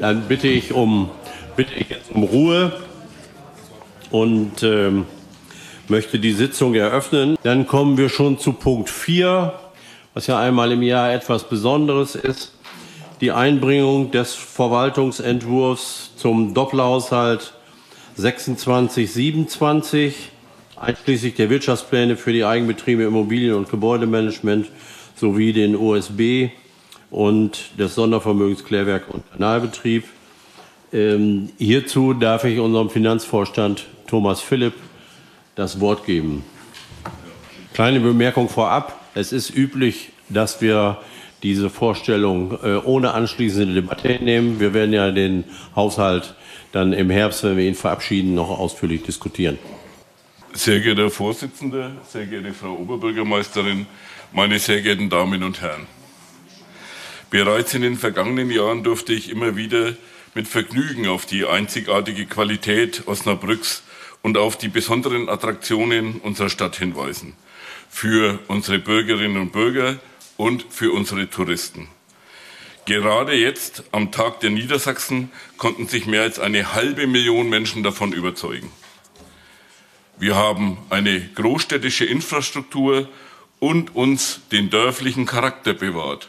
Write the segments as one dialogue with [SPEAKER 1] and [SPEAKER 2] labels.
[SPEAKER 1] Dann bitte ich jetzt um Ruhe und möchte die Sitzung eröffnen. Dann kommen wir schon zu Punkt 4, was ja einmal im Jahr etwas Besonderes ist. Die Einbringung des Verwaltungsentwurfs zum Doppelhaushalt 26/27, einschließlich der Wirtschaftspläne für die Eigenbetriebe Immobilien- und Gebäudemanagement sowie den OSB und des Sondervermögensklärwerk und Kanalbetrieb. Hierzu darf ich unserem Finanzvorstand Thomas Philipp das Wort geben. Kleine Bemerkung vorab. Es ist üblich, dass wir diese Vorstellung ohne anschließende Debatte nehmen. Wir werden ja den Haushalt dann im Herbst, wenn wir ihn verabschieden, noch ausführlich diskutieren.
[SPEAKER 2] Sehr geehrter Herr Vorsitzender, sehr geehrte Frau Oberbürgermeisterin, meine sehr geehrten Damen und Herren. Bereits in den vergangenen Jahren durfte ich immer wieder mit Vergnügen auf die einzigartige Qualität Osnabrücks und auf die besonderen Attraktionen unserer Stadt hinweisen. Für unsere Bürgerinnen und Bürger und für unsere Touristen. Gerade jetzt, am Tag der Niedersachsen, konnten sich mehr als 500.000 Menschen davon überzeugen. Wir haben eine großstädtische Infrastruktur und uns den dörflichen Charakter bewahrt.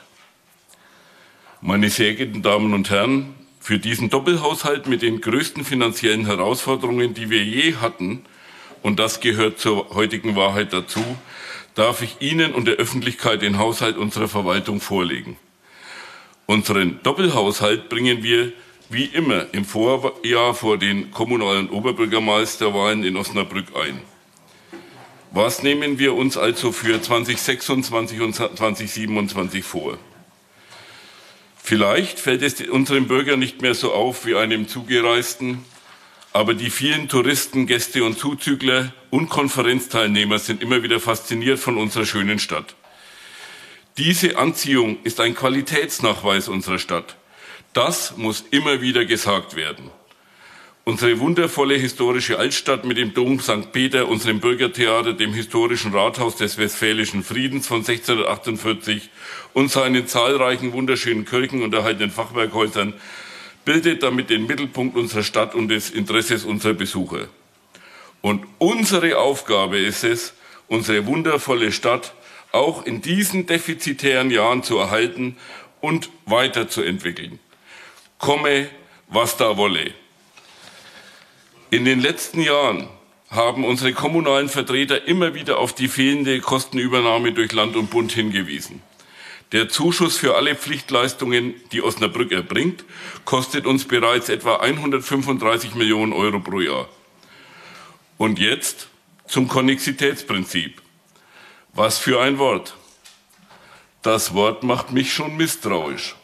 [SPEAKER 2] Meine sehr geehrten Damen und Herren, für diesen Doppelhaushalt mit den größten finanziellen Herausforderungen, die wir je hatten, und das gehört zur heutigen Wahrheit dazu, darf ich Ihnen und der Öffentlichkeit den Haushalt unserer Verwaltung vorlegen. Unseren Doppelhaushalt bringen wir wie immer im Vorjahr vor den kommunalen Oberbürgermeisterwahlen in Osnabrück ein. Was nehmen wir uns also für 2026 und 2027 vor? Vielleicht fällt es unseren Bürgern nicht mehr so auf wie einem Zugereisten, aber die vielen Touristen, Gäste und Zuzügler und Konferenzteilnehmer sind immer wieder fasziniert von unserer schönen Stadt. Diese Anziehung ist ein Qualitätsnachweis unserer Stadt. Das muss immer wieder gesagt werden. Unsere wundervolle historische Altstadt mit dem Dom St. Peter, unserem Bürgertheater, dem historischen Rathaus des Westfälischen Friedens von 1648 und seinen zahlreichen wunderschönen Kirchen und erhaltenen Fachwerkhäusern bildet damit den Mittelpunkt unserer Stadt und des Interesses unserer Besucher. Und unsere Aufgabe ist es, unsere wundervolle Stadt auch in diesen defizitären Jahren zu erhalten und weiterzuentwickeln. Komme, was da wolle. In den letzten Jahren haben unsere kommunalen Vertreter immer wieder auf die fehlende Kostenübernahme durch Land und Bund hingewiesen. Der Zuschuss für alle Pflichtleistungen, die Osnabrück erbringt, kostet uns bereits etwa 135 Millionen Euro pro Jahr. Und jetzt zum Konnexitätsprinzip. Was für ein Wort. Das Wort macht mich schon misstrauisch.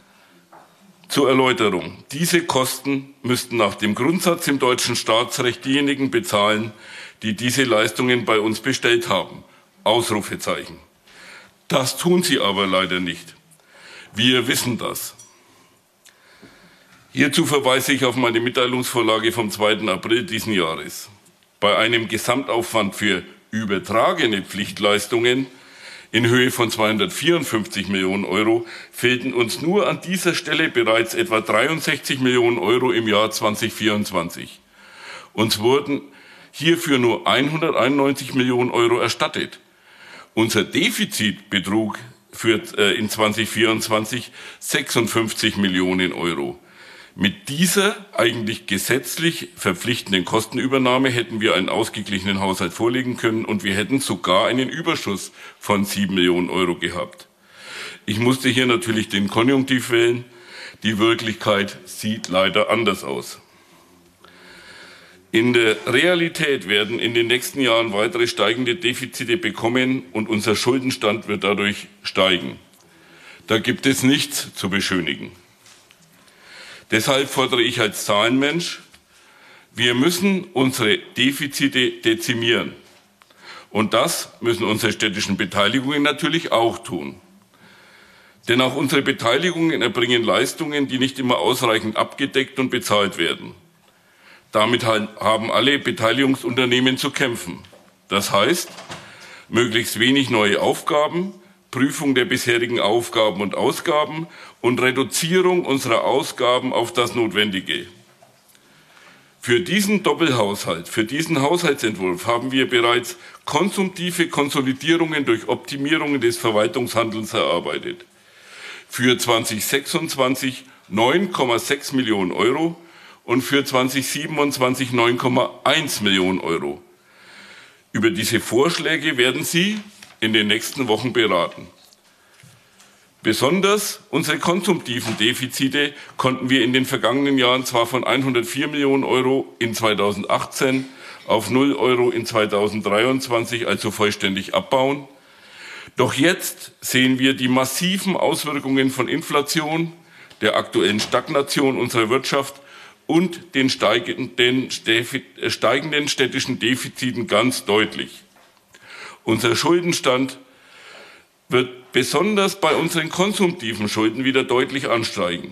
[SPEAKER 2] Zur Erläuterung. Diese Kosten müssten nach dem Grundsatz im deutschen Staatsrecht diejenigen bezahlen, die diese Leistungen bei uns bestellt haben. Ausrufezeichen. Das tun sie aber leider nicht. Wir wissen das. Hierzu verweise ich auf meine Mitteilungsvorlage vom 2. April diesen Jahres. Bei einem Gesamtaufwand für übertragene Pflichtleistungen in Höhe von 254 Millionen Euro fehlten uns nur an dieser Stelle bereits etwa 63 Millionen Euro im Jahr 2024. Uns wurden hierfür nur 191 Millionen Euro erstattet. Unser Defizit betrug in 2024 56 Millionen Euro. Mit dieser eigentlich gesetzlich verpflichtenden Kostenübernahme hätten wir einen ausgeglichenen Haushalt vorlegen können und wir hätten sogar einen Überschuss von 7 Millionen Euro gehabt. Ich musste hier natürlich den Konjunktiv wählen. Die Wirklichkeit sieht leider anders aus. In der Realität werden in den nächsten Jahren weitere steigende Defizite bekommen und unser Schuldenstand wird dadurch steigen. Da gibt es nichts zu beschönigen. Deshalb fordere ich als Zahlenmensch, wir müssen unsere Defizite dezimieren. Und das müssen unsere städtischen Beteiligungen natürlich auch tun. Denn auch unsere Beteiligungen erbringen Leistungen, die nicht immer ausreichend abgedeckt und bezahlt werden. Damit haben alle Beteiligungsunternehmen zu kämpfen. Das heißt, möglichst wenig neue Aufgaben, Überprüfung der bisherigen Aufgaben und Ausgaben und Reduzierung unserer Ausgaben auf das Notwendige. Für diesen Doppelhaushalt, für diesen Haushaltsentwurf haben wir bereits konsumtive Konsolidierungen durch Optimierungen des Verwaltungshandelns erarbeitet. Für 2026 9,6 Millionen Euro und für 2027 9,1 Millionen Euro. Über diese Vorschläge werden Sie in den nächsten Wochen beraten. Besonders unsere konsumtiven Defizite konnten wir in den vergangenen Jahren zwar von 104 Millionen Euro in 2018 auf 0 Euro in 2023 also vollständig abbauen. Doch jetzt sehen wir die massiven Auswirkungen von Inflation, der aktuellen Stagnation unserer Wirtschaft und den steigenden städtischen Defiziten ganz deutlich. Unser Schuldenstand wird besonders bei unseren konsumtiven Schulden wieder deutlich ansteigen.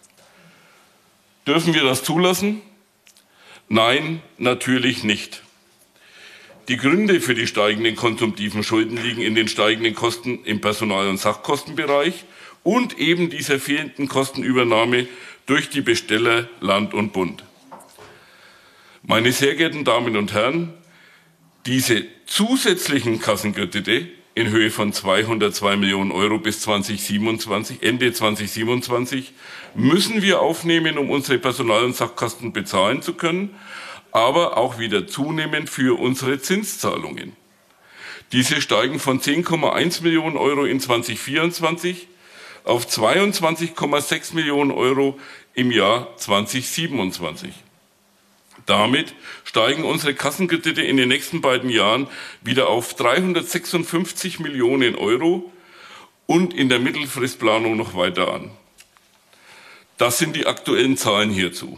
[SPEAKER 2] Dürfen wir das zulassen? Nein, natürlich nicht. Die Gründe für die steigenden konsumtiven Schulden liegen in den steigenden Kosten im Personal- und Sachkostenbereich und eben dieser fehlenden Kostenübernahme durch die Besteller Land und Bund. Meine sehr geehrten Damen und Herren, diese zusätzlichen Kassenkredite in Höhe von 202 Millionen Euro bis Ende 2027 müssen wir aufnehmen, um unsere Personal- und Sachkosten bezahlen zu können, aber auch wieder zunehmend für unsere Zinszahlungen. Diese steigen von 10,1 Millionen Euro in 2024 auf 22,6 Millionen Euro im Jahr 2027. Damit steigen unsere Kassenkredite in den nächsten beiden Jahren wieder auf 356 Millionen Euro und in der Mittelfristplanung noch weiter an. Das sind die aktuellen Zahlen hierzu.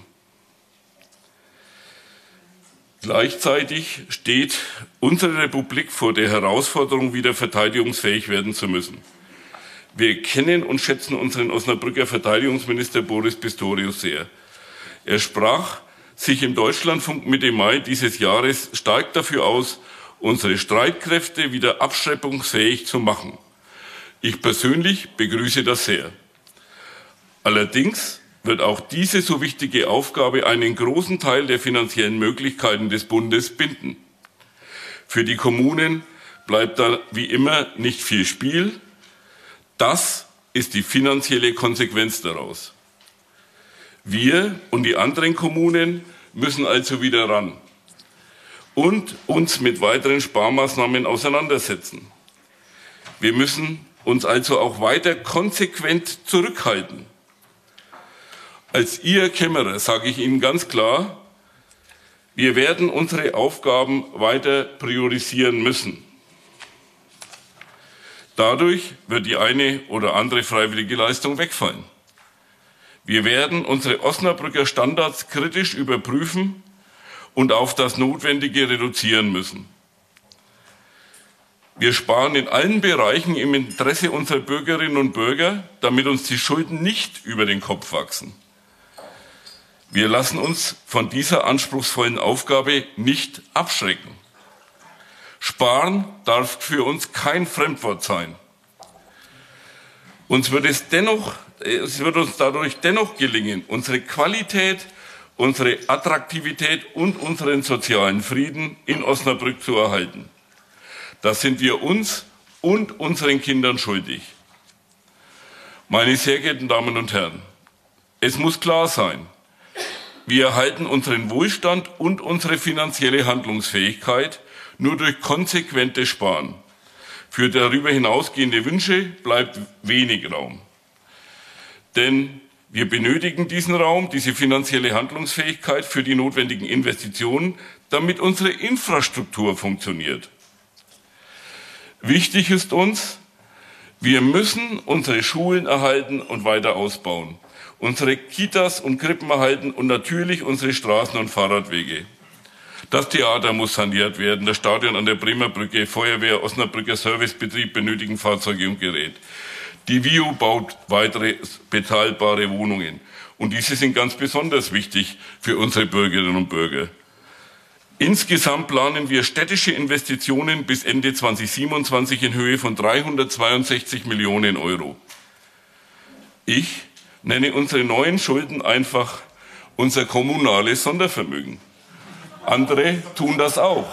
[SPEAKER 2] Gleichzeitig steht unsere Republik vor der Herausforderung, wieder verteidigungsfähig werden zu müssen. Wir kennen und schätzen unseren Osnabrücker Verteidigungsminister Boris Pistorius sehr. Er sprach sich im Deutschlandfunk Mitte Mai dieses Jahres stark dafür aus, unsere Streitkräfte wieder abschreckungsfähig zu machen. Ich persönlich begrüße das sehr. Allerdings wird auch diese so wichtige Aufgabe einen großen Teil der finanziellen Möglichkeiten des Bundes binden. Für die Kommunen bleibt da wie immer nicht viel Spiel. Das ist die finanzielle Konsequenz daraus. Wir und die anderen Kommunen müssen also wieder ran und uns mit weiteren Sparmaßnahmen auseinandersetzen. Wir müssen uns also auch weiter konsequent zurückhalten. Als Ihr Kämmerer sage ich Ihnen ganz klar, wir werden unsere Aufgaben weiter priorisieren müssen. Dadurch wird die eine oder andere freiwillige Leistung wegfallen. Wir werden unsere Osnabrücker Standards kritisch überprüfen und auf das Notwendige reduzieren müssen. Wir sparen in allen Bereichen im Interesse unserer Bürgerinnen und Bürger, damit uns die Schulden nicht über den Kopf wachsen. Wir lassen uns von dieser anspruchsvollen Aufgabe nicht abschrecken. Sparen darf für uns kein Fremdwort sein. Es wird uns dadurch dennoch gelingen, unsere Qualität, unsere Attraktivität und unseren sozialen Frieden in Osnabrück zu erhalten. Das sind wir uns und unseren Kindern schuldig. Meine sehr geehrten Damen und Herren, es muss klar sein, wir erhalten unseren Wohlstand und unsere finanzielle Handlungsfähigkeit nur durch konsequentes Sparen. Für darüber hinausgehende Wünsche bleibt wenig Raum. Denn wir benötigen diesen Raum, diese finanzielle Handlungsfähigkeit für die notwendigen Investitionen, damit unsere Infrastruktur funktioniert. Wichtig ist uns, wir müssen unsere Schulen erhalten und weiter ausbauen, unsere Kitas und Krippen erhalten und natürlich unsere Straßen und Fahrradwege. Das Theater muss saniert werden, das Stadion an der Bremer Brücke, Feuerwehr, Osnabrücker Servicebetrieb benötigen Fahrzeuge und Gerät. Die WIU baut weitere bezahlbare Wohnungen. Und diese sind ganz besonders wichtig für unsere Bürgerinnen und Bürger. Insgesamt planen wir städtische Investitionen bis Ende 2027 in Höhe von 362 Millionen Euro. Ich nenne unsere neuen Schulden einfach unser kommunales Sondervermögen. Andere tun das auch.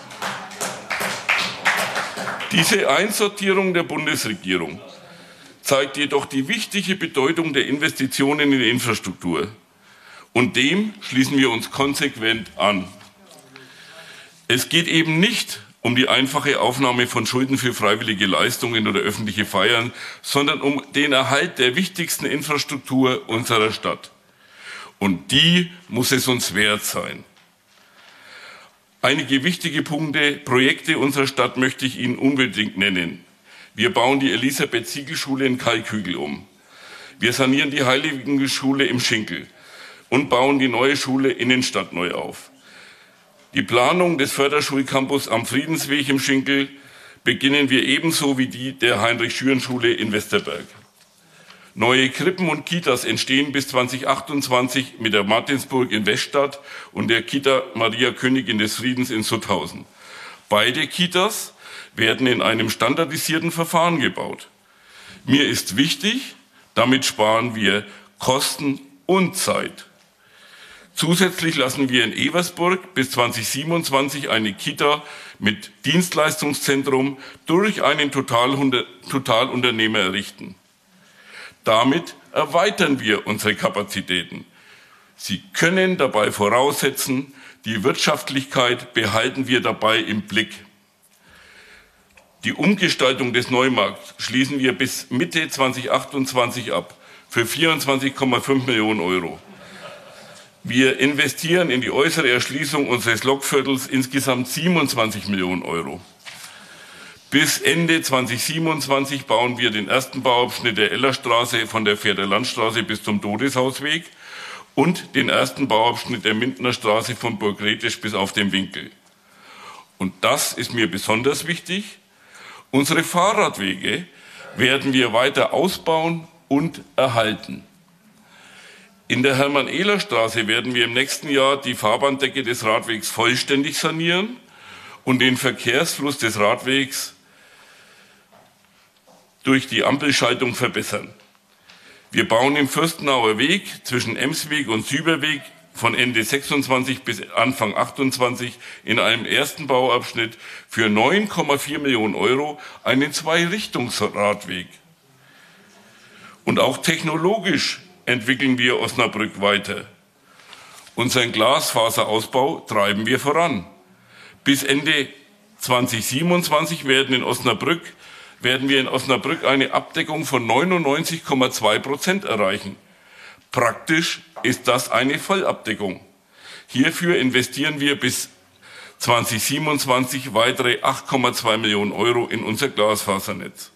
[SPEAKER 2] Diese Einsortierung der Bundesregierung zeigt jedoch die wichtige Bedeutung der Investitionen in die Infrastruktur. Und dem schließen wir uns konsequent an. Es geht eben nicht um die einfache Aufnahme von Schulden für freiwillige Leistungen oder öffentliche Feiern, sondern um den Erhalt der wichtigsten Infrastruktur unserer Stadt. Und die muss es uns wert sein. Einige wichtige Projekte unserer Stadt möchte ich Ihnen unbedingt nennen. Wir bauen die Elisabeth-Siegel-Schule in Kalkügel um. Wir sanieren die Heiligenschule im Schinkel und bauen die neue Schule Innenstadt neu auf. Die Planung des Förderschulcampus am Friedensweg im Schinkel beginnen wir ebenso wie die der Heinrich-Schüren-Schule in Westerberg. Neue Krippen und Kitas entstehen bis 2028 mit der Martinsburg in Weststadt und der Kita Maria Königin des Friedens in Sutthausen. Beide Kitas werden in einem standardisierten Verfahren gebaut. Mir ist wichtig, damit sparen wir Kosten und Zeit. Zusätzlich lassen wir in Eversburg bis 2027 eine Kita mit Dienstleistungszentrum durch einen Totalunternehmer errichten. Damit erweitern wir unsere Kapazitäten. Sie können dabei voraussetzen, die Wirtschaftlichkeit behalten wir dabei im Blick. Die Umgestaltung des Neumarkts schließen wir bis Mitte 2028 ab für 24,5 Millionen Euro. Wir investieren in die äußere Erschließung unseres Lokviertels insgesamt 27 Millionen Euro. Bis Ende 2027 bauen wir den ersten Bauabschnitt der Ellerstraße von der Pferder Landstraße bis zum Todeshausweg und den ersten Bauabschnitt der Mindener Straße von Burgretisch bis auf den Winkel. Und das ist mir besonders wichtig. Unsere Fahrradwege werden wir weiter ausbauen und erhalten. In der Hermann-Ehler-Straße werden wir im nächsten Jahr die Fahrbahndecke des Radwegs vollständig sanieren und den Verkehrsfluss des Radwegs durch die Ampelschaltung verbessern. Wir bauen im Fürstenauer Weg zwischen Emsweg und Süberweg von Ende 26 bis Anfang 28 in einem ersten Bauabschnitt für 9,4 Millionen Euro einen Zweirichtungsradweg. Und auch technologisch entwickeln wir Osnabrück weiter. Unseren Glasfaserausbau treiben wir voran. Bis Ende 2027 werden wir in Osnabrück eine Abdeckung von 99,2% erreichen. Praktisch ist das eine Vollabdeckung. Hierfür investieren wir bis 2027 weitere 8,2 Millionen Euro in unser Glasfasernetz.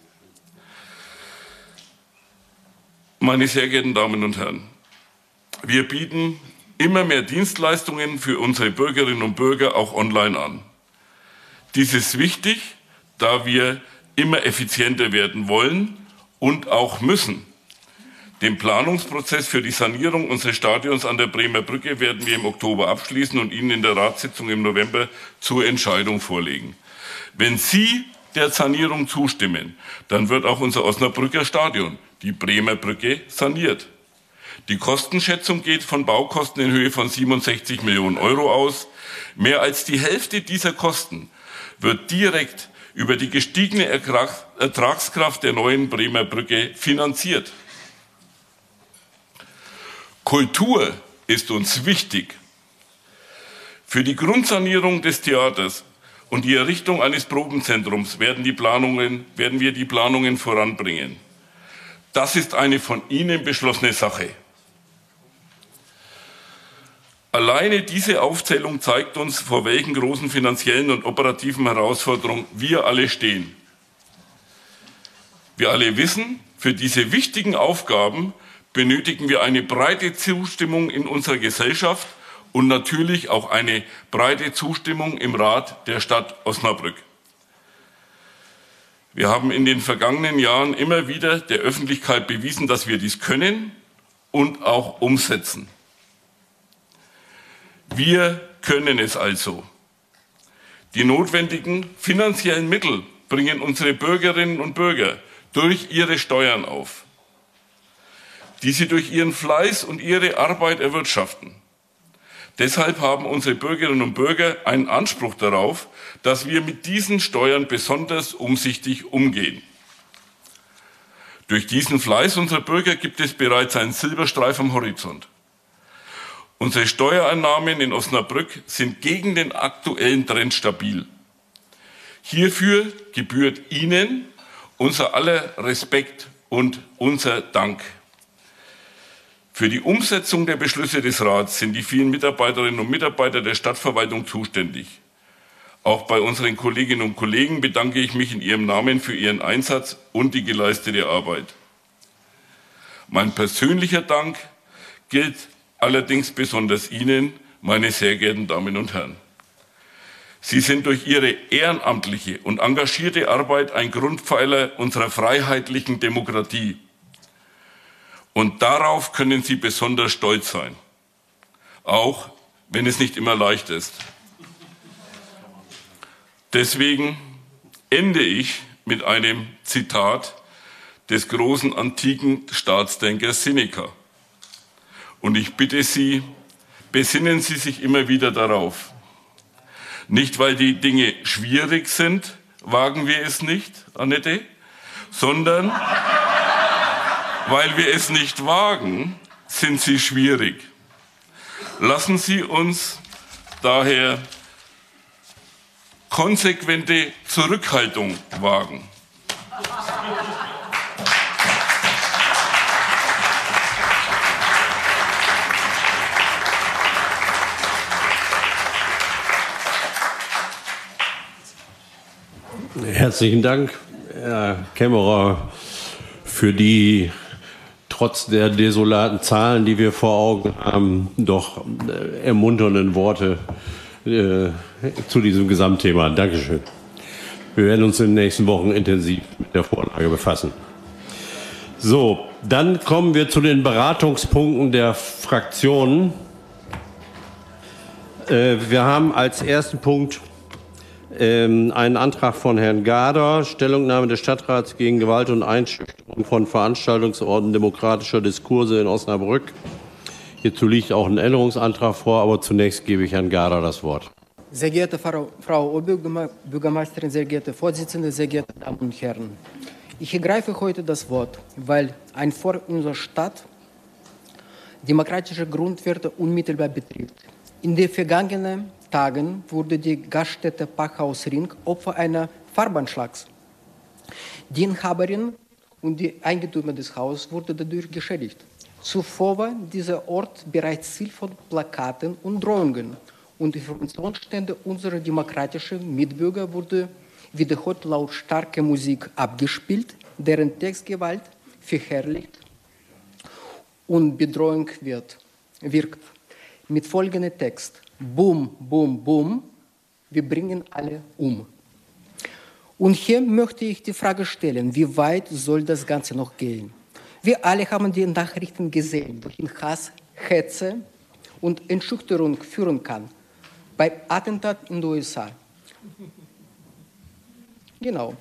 [SPEAKER 2] Meine sehr geehrten Damen und Herren, wir bieten immer mehr Dienstleistungen für unsere Bürgerinnen und Bürger auch online an. Dies ist wichtig, da wir immer effizienter werden wollen und auch müssen. Den Planungsprozess für die Sanierung unseres Stadions an der Bremer Brücke werden wir im Oktober abschließen und Ihnen in der Ratssitzung im November zur Entscheidung vorlegen. Wenn Sie der Sanierung zustimmen, dann wird auch unser Osnabrücker Stadion, die Bremer Brücke, saniert. Die Kostenschätzung geht von Baukosten in Höhe von 67 Millionen Euro aus. Mehr als die Hälfte dieser Kosten wird direkt über die gestiegene Ertragskraft der neuen Bremer Brücke finanziert. Kultur ist uns wichtig. Für die Grundsanierung des Theaters und die Errichtung eines Probenzentrums werden wir die Planungen voranbringen. Das ist eine von Ihnen beschlossene Sache. Alleine diese Aufzählung zeigt uns, vor welchen großen finanziellen und operativen Herausforderungen wir alle stehen. Wir alle wissen, für diese wichtigen Aufgaben benötigen wir eine breite Zustimmung in unserer Gesellschaft und natürlich auch eine breite Zustimmung im Rat der Stadt Osnabrück. Wir haben in den vergangenen Jahren immer wieder der Öffentlichkeit bewiesen, dass wir dies können und auch umsetzen. Wir können es also. Die notwendigen finanziellen Mittel bringen unsere Bürgerinnen und Bürger durch ihre Steuern auf, die sie durch ihren Fleiß und ihre Arbeit erwirtschaften. Deshalb haben unsere Bürgerinnen und Bürger einen Anspruch darauf, dass wir mit diesen Steuern besonders umsichtig umgehen. Durch diesen Fleiß unserer Bürger gibt es bereits einen Silberstreif am Horizont. Unsere Steuereinnahmen in Osnabrück sind gegen den aktuellen Trend stabil. Hierfür gebührt Ihnen unser aller Respekt und unser Dank. Für die Umsetzung der Beschlüsse des Rats sind die vielen Mitarbeiterinnen und Mitarbeiter der Stadtverwaltung zuständig. Auch bei unseren Kolleginnen und Kollegen bedanke ich mich in ihrem Namen für ihren Einsatz und die geleistete Arbeit. Mein persönlicher Dank gilt allerdings besonders Ihnen, meine sehr geehrten Damen und Herren. Sie sind durch Ihre ehrenamtliche und engagierte Arbeit ein Grundpfeiler unserer freiheitlichen Demokratie. Und darauf können Sie besonders stolz sein, auch wenn es nicht immer leicht ist. Deswegen ende ich mit einem Zitat des großen antiken Staatsdenkers Seneca. Und ich bitte Sie, besinnen Sie sich immer wieder darauf. Nicht, weil die Dinge schwierig sind, wagen wir es nicht, Annette, sondern weil wir es nicht wagen, sind sie schwierig. Lassen Sie uns daher konsequente Zurückhaltung wagen.
[SPEAKER 1] Herzlichen Dank, Herr Kämmerer, für die trotz der desolaten Zahlen, die wir vor Augen haben, doch ermunternden Worte zu diesem Gesamtthema. Dankeschön. Wir werden uns in den nächsten Wochen intensiv mit der Vorlage befassen. So, dann kommen wir zu den Beratungspunkten der Fraktionen. Wir haben als ersten Punkt einen Antrag von Herrn Gader, Stellungnahme des Stadtrats gegen Gewalt und Einschüchterung von Veranstaltungsorten demokratischer Diskurse in Osnabrück. Hierzu liegt auch ein Änderungsantrag vor, aber zunächst gebe ich Herrn Gader das Wort.
[SPEAKER 3] Sehr geehrte Frau Oberbürgermeisterin, sehr geehrte Vorsitzende, sehr geehrte Damen und Herren. Ich ergreife heute das Wort, weil ein Volk unserer Stadt demokratische Grundwerte unmittelbar betrifft. In den vergangenen Tagen wurde die Gaststätte Pachhaus Ring Opfer einer Farbanschlags. Die Inhaberin und die Eigentümer des Hauses wurden dadurch geschädigt. Zuvor war dieser Ort bereits Ziel von Plakaten und Drohungen und Informationsstände unserer demokratischen Mitbürger wurde wiederholt lautstarke Musik abgespielt, deren Textgewalt verherrlicht und Bedrohung wirkt. Mit folgendem Text: Boom, boom, boom, wir bringen alle um. Und hier möchte ich die Frage stellen, wie weit soll das Ganze noch gehen? Wir alle haben die Nachrichten gesehen, wohin Hass, Hetze und Einschüchterung führen kann. Bei Attentat in den USA. Genau.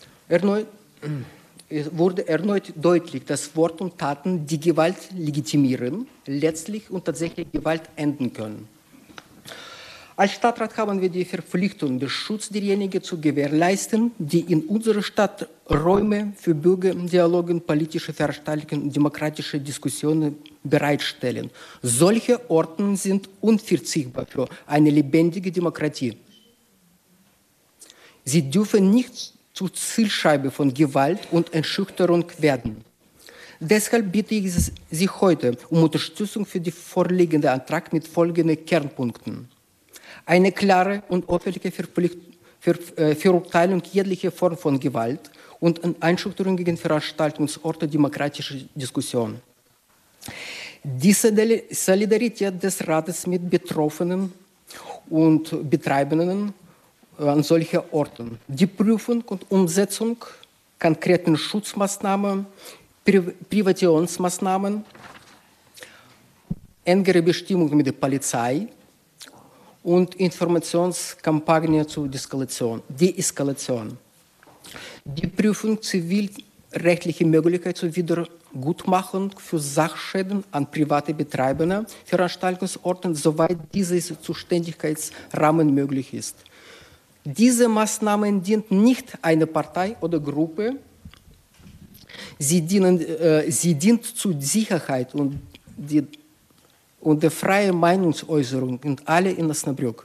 [SPEAKER 3] Es wurde erneut deutlich, dass Wort und Taten die Gewalt legitimieren, letztlich und tatsächlich Gewalt enden können. Als Stadtrat haben wir die Verpflichtung, den Schutz derjenigen zu gewährleisten, die in unserer Stadt Räume für Bürgerdialoge, politische Veranstaltungen und demokratische Diskussionen bereitstellen. Solche Orte sind unverzichtbar für eine lebendige Demokratie. Sie dürfen nicht zur Zielscheibe von Gewalt und Einschüchterung werden. Deshalb bitte ich Sie heute um Unterstützung für den vorliegenden Antrag mit folgenden Kernpunkten. Eine klare und öffentliche Verurteilung jeglicher Form von Gewalt und Einschüchterung gegen Veranstaltungsorte demokratischer Diskussion. Die Solidarität des Rates mit Betroffenen und Betreibenden an solchen Orten. Die Prüfung und Umsetzung konkreten Schutzmaßnahmen, Privationsmaßnahmen, engere Bestimmungen mit der Polizei und Informationskampagne zur Deeskalation. Die Prüfung zivilrechtlicher Möglichkeit zur Wiedergutmachung für Sachschäden an private Betreibende Veranstaltungsorten, soweit dieses Zuständigkeitsrahmen möglich ist. Diese Maßnahmen dient nicht einer Partei oder Gruppe. Sie dient zur Sicherheit und der freien Meinungsäußerung und alle in Osnabrück.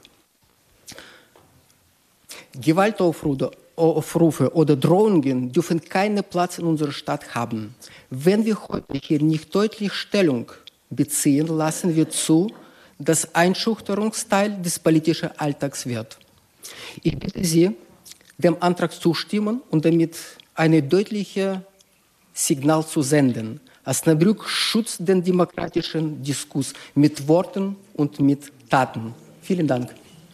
[SPEAKER 3] Gewaltaufrufe oder Drohungen dürfen keinen Platz in unserer Stadt haben. Wenn wir heute hier nicht deutlich Stellung beziehen, lassen wir zu, dass Einschüchterungsteil des politischen Alltags wird. Ich bitte Sie, dem Antrag zustimmen und damit ein deutliches Signal zu senden. Osnabrück schützt den demokratischen Diskurs mit Worten und mit Taten. Vielen Dank.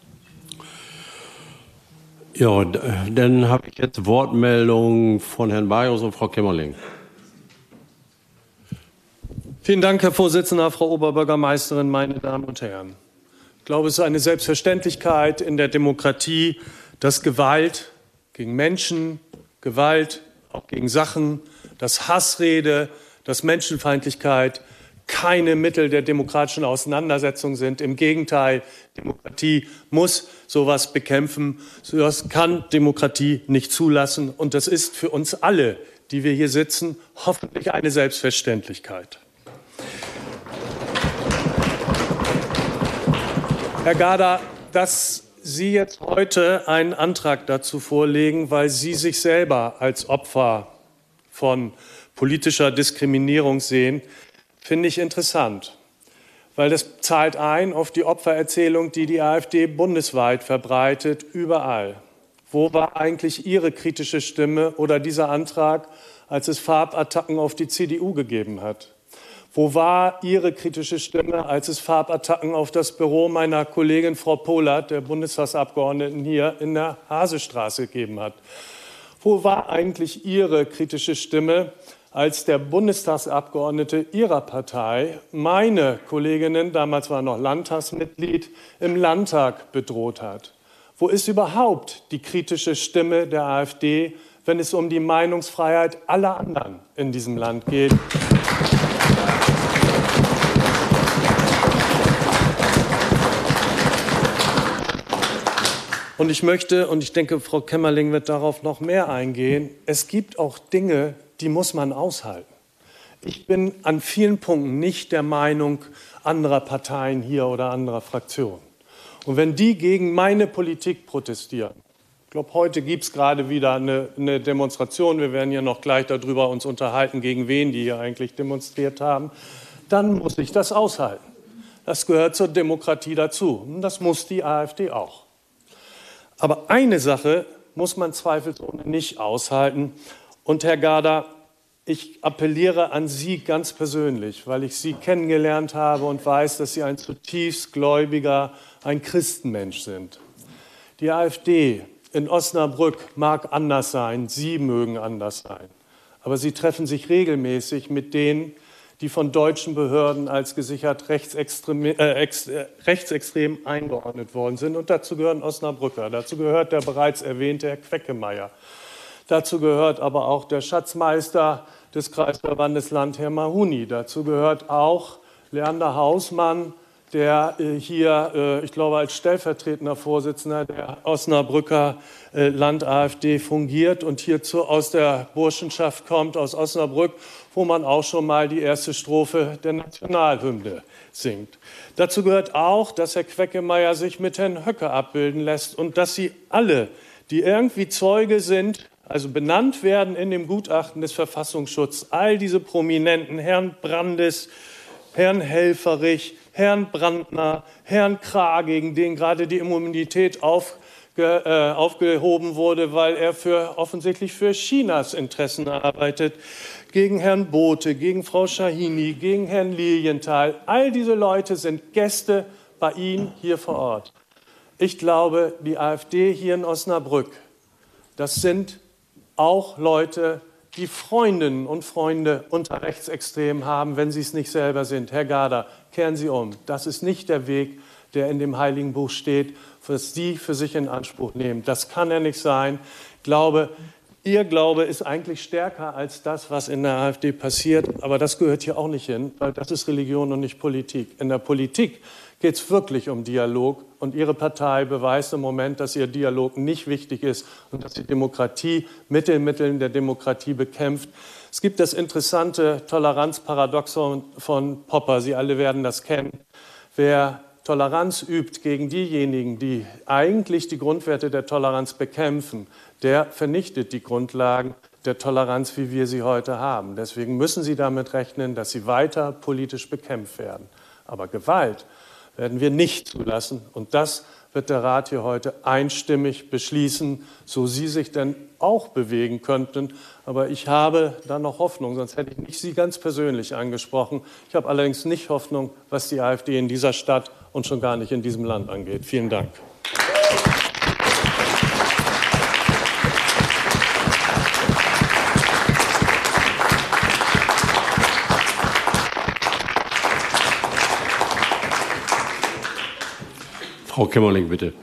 [SPEAKER 1] Ja, dann habe ich jetzt Wortmeldungen von Herrn Bajos und Frau Kämmerling.
[SPEAKER 4] Vielen Dank, Herr Vorsitzender, Frau Oberbürgermeisterin, meine Damen und Herren. Ich glaube, es ist eine Selbstverständlichkeit in der Demokratie, dass Gewalt gegen Menschen, Gewalt auch gegen Sachen, dass Hassrede, dass Menschenfeindlichkeit keine Mittel der demokratischen Auseinandersetzung sind. Im Gegenteil, Demokratie muss sowas bekämpfen. Das kann Demokratie nicht zulassen. Und das ist für uns alle, die wir hier sitzen, hoffentlich eine Selbstverständlichkeit. Herr Garda, dass Sie jetzt heute einen Antrag dazu vorlegen, weil Sie sich selber als Opfer von politischer Diskriminierung sehen, finde ich interessant, weil das zahlt ein auf die Opfererzählung, die die AfD bundesweit verbreitet, überall. Wo war eigentlich Ihre kritische Stimme oder dieser Antrag, als es Farbattacken auf die CDU gegeben hat? Wo war Ihre kritische Stimme, als es Farbattacken auf das Büro meiner Kollegin Frau Pohlert, der Bundestagsabgeordneten hier in der Hasestraße gegeben hat? Wo war eigentlich Ihre kritische Stimme, als der Bundestagsabgeordnete Ihrer Partei meine Kolleginnen, damals war noch Landtagsmitglied, im Landtag bedroht hat? Wo ist überhaupt die kritische Stimme der AfD, wenn es um die Meinungsfreiheit aller anderen in diesem Land geht? Und ich möchte, und ich denke, Frau Kämmerling wird darauf noch mehr eingehen, es gibt auch Dinge, die muss man aushalten. Ich bin an vielen Punkten nicht der Meinung anderer Parteien hier oder anderer Fraktionen. Und wenn die gegen meine Politik protestieren, ich glaube, heute gibt es gerade wieder eine Demonstration, wir werden ja noch gleich darüber uns unterhalten, gegen wen die hier eigentlich demonstriert haben, dann muss ich das aushalten. Das gehört zur Demokratie dazu. Und das muss die AfD auch. Aber eine Sache muss man zweifelsohne nicht aushalten. Und Herr Garda, ich appelliere an Sie ganz persönlich, weil ich Sie kennengelernt habe und weiß, dass Sie ein zutiefst gläubiger, ein Christenmensch sind. Die AfD in Osnabrück mag anders sein, Sie mögen anders sein. Aber Sie treffen sich regelmäßig mit denen, die von deutschen Behörden als gesichert rechtsextrem eingeordnet worden sind. Und dazu gehören Osnabrücker, dazu gehört der bereits erwähnte Herr Queckemeier. Dazu gehört aber auch der Schatzmeister des Kreisverbandes Landherr Mahuni. Dazu gehört auch Leander Hausmann, der hier, ich glaube, als stellvertretender Vorsitzender der Osnabrücker Land-AfD fungiert und hierzu aus der Burschenschaft kommt, aus Osnabrück, wo man auch schon mal die erste Strophe der Nationalhymne singt. Dazu gehört auch, dass Herr Queckemeier sich mit Herrn Höcke abbilden lässt und dass Sie alle, die irgendwie Zeuge sind, also benannt werden in dem Gutachten des Verfassungsschutzes, all diese Prominenten, Herrn Brandes, Herrn Helfferich, Herrn Brandner, Herrn Krah, gegen den gerade die Immunität aufgehoben wurde, weil er offensichtlich für Chinas Interessen arbeitet, gegen Herrn Bote, gegen Frau Schahini, gegen Herrn Lilienthal. All diese Leute sind Gäste bei Ihnen hier vor Ort. Ich glaube, die AfD hier in Osnabrück, das sind auch Leute, die Freundinnen und Freunde unter Rechtsextremen haben, wenn sie es nicht selber sind. Herr Garda, kehren Sie um. Das ist nicht der Weg, der in dem Heiligen Buch steht, was Sie für sich in Anspruch nehmen. Das kann ja nicht sein. Ich glaube, Ihr Glaube ist eigentlich stärker als das, was in der AfD passiert. Aber das gehört hier auch nicht hin, weil das ist Religion und nicht Politik. In der Politik geht es wirklich um Dialog. Und Ihre Partei beweist im Moment, dass Ihr Dialog nicht wichtig ist und dass die Demokratie mit den Mitteln der Demokratie bekämpft. Es gibt das interessante Toleranzparadoxon von Popper. Sie alle werden das kennen. Wer Toleranz übt gegen diejenigen, die eigentlich die Grundwerte der Toleranz bekämpfen, der vernichtet die Grundlagen der Toleranz, wie wir sie heute haben. Deswegen müssen Sie damit rechnen, dass sie weiter politisch bekämpft werden. Aber Gewalt werden wir nicht zulassen. Und das wird der Rat hier heute einstimmig beschließen, so Sie sich denn auch bewegen könnten. Aber ich habe da noch Hoffnung, sonst hätte ich nicht Sie ganz persönlich angesprochen. Ich habe allerdings nicht Hoffnung, was die AfD in dieser Stadt und schon gar nicht in diesem Land angeht. Vielen Dank.
[SPEAKER 1] Frau Kämmerling, bitte.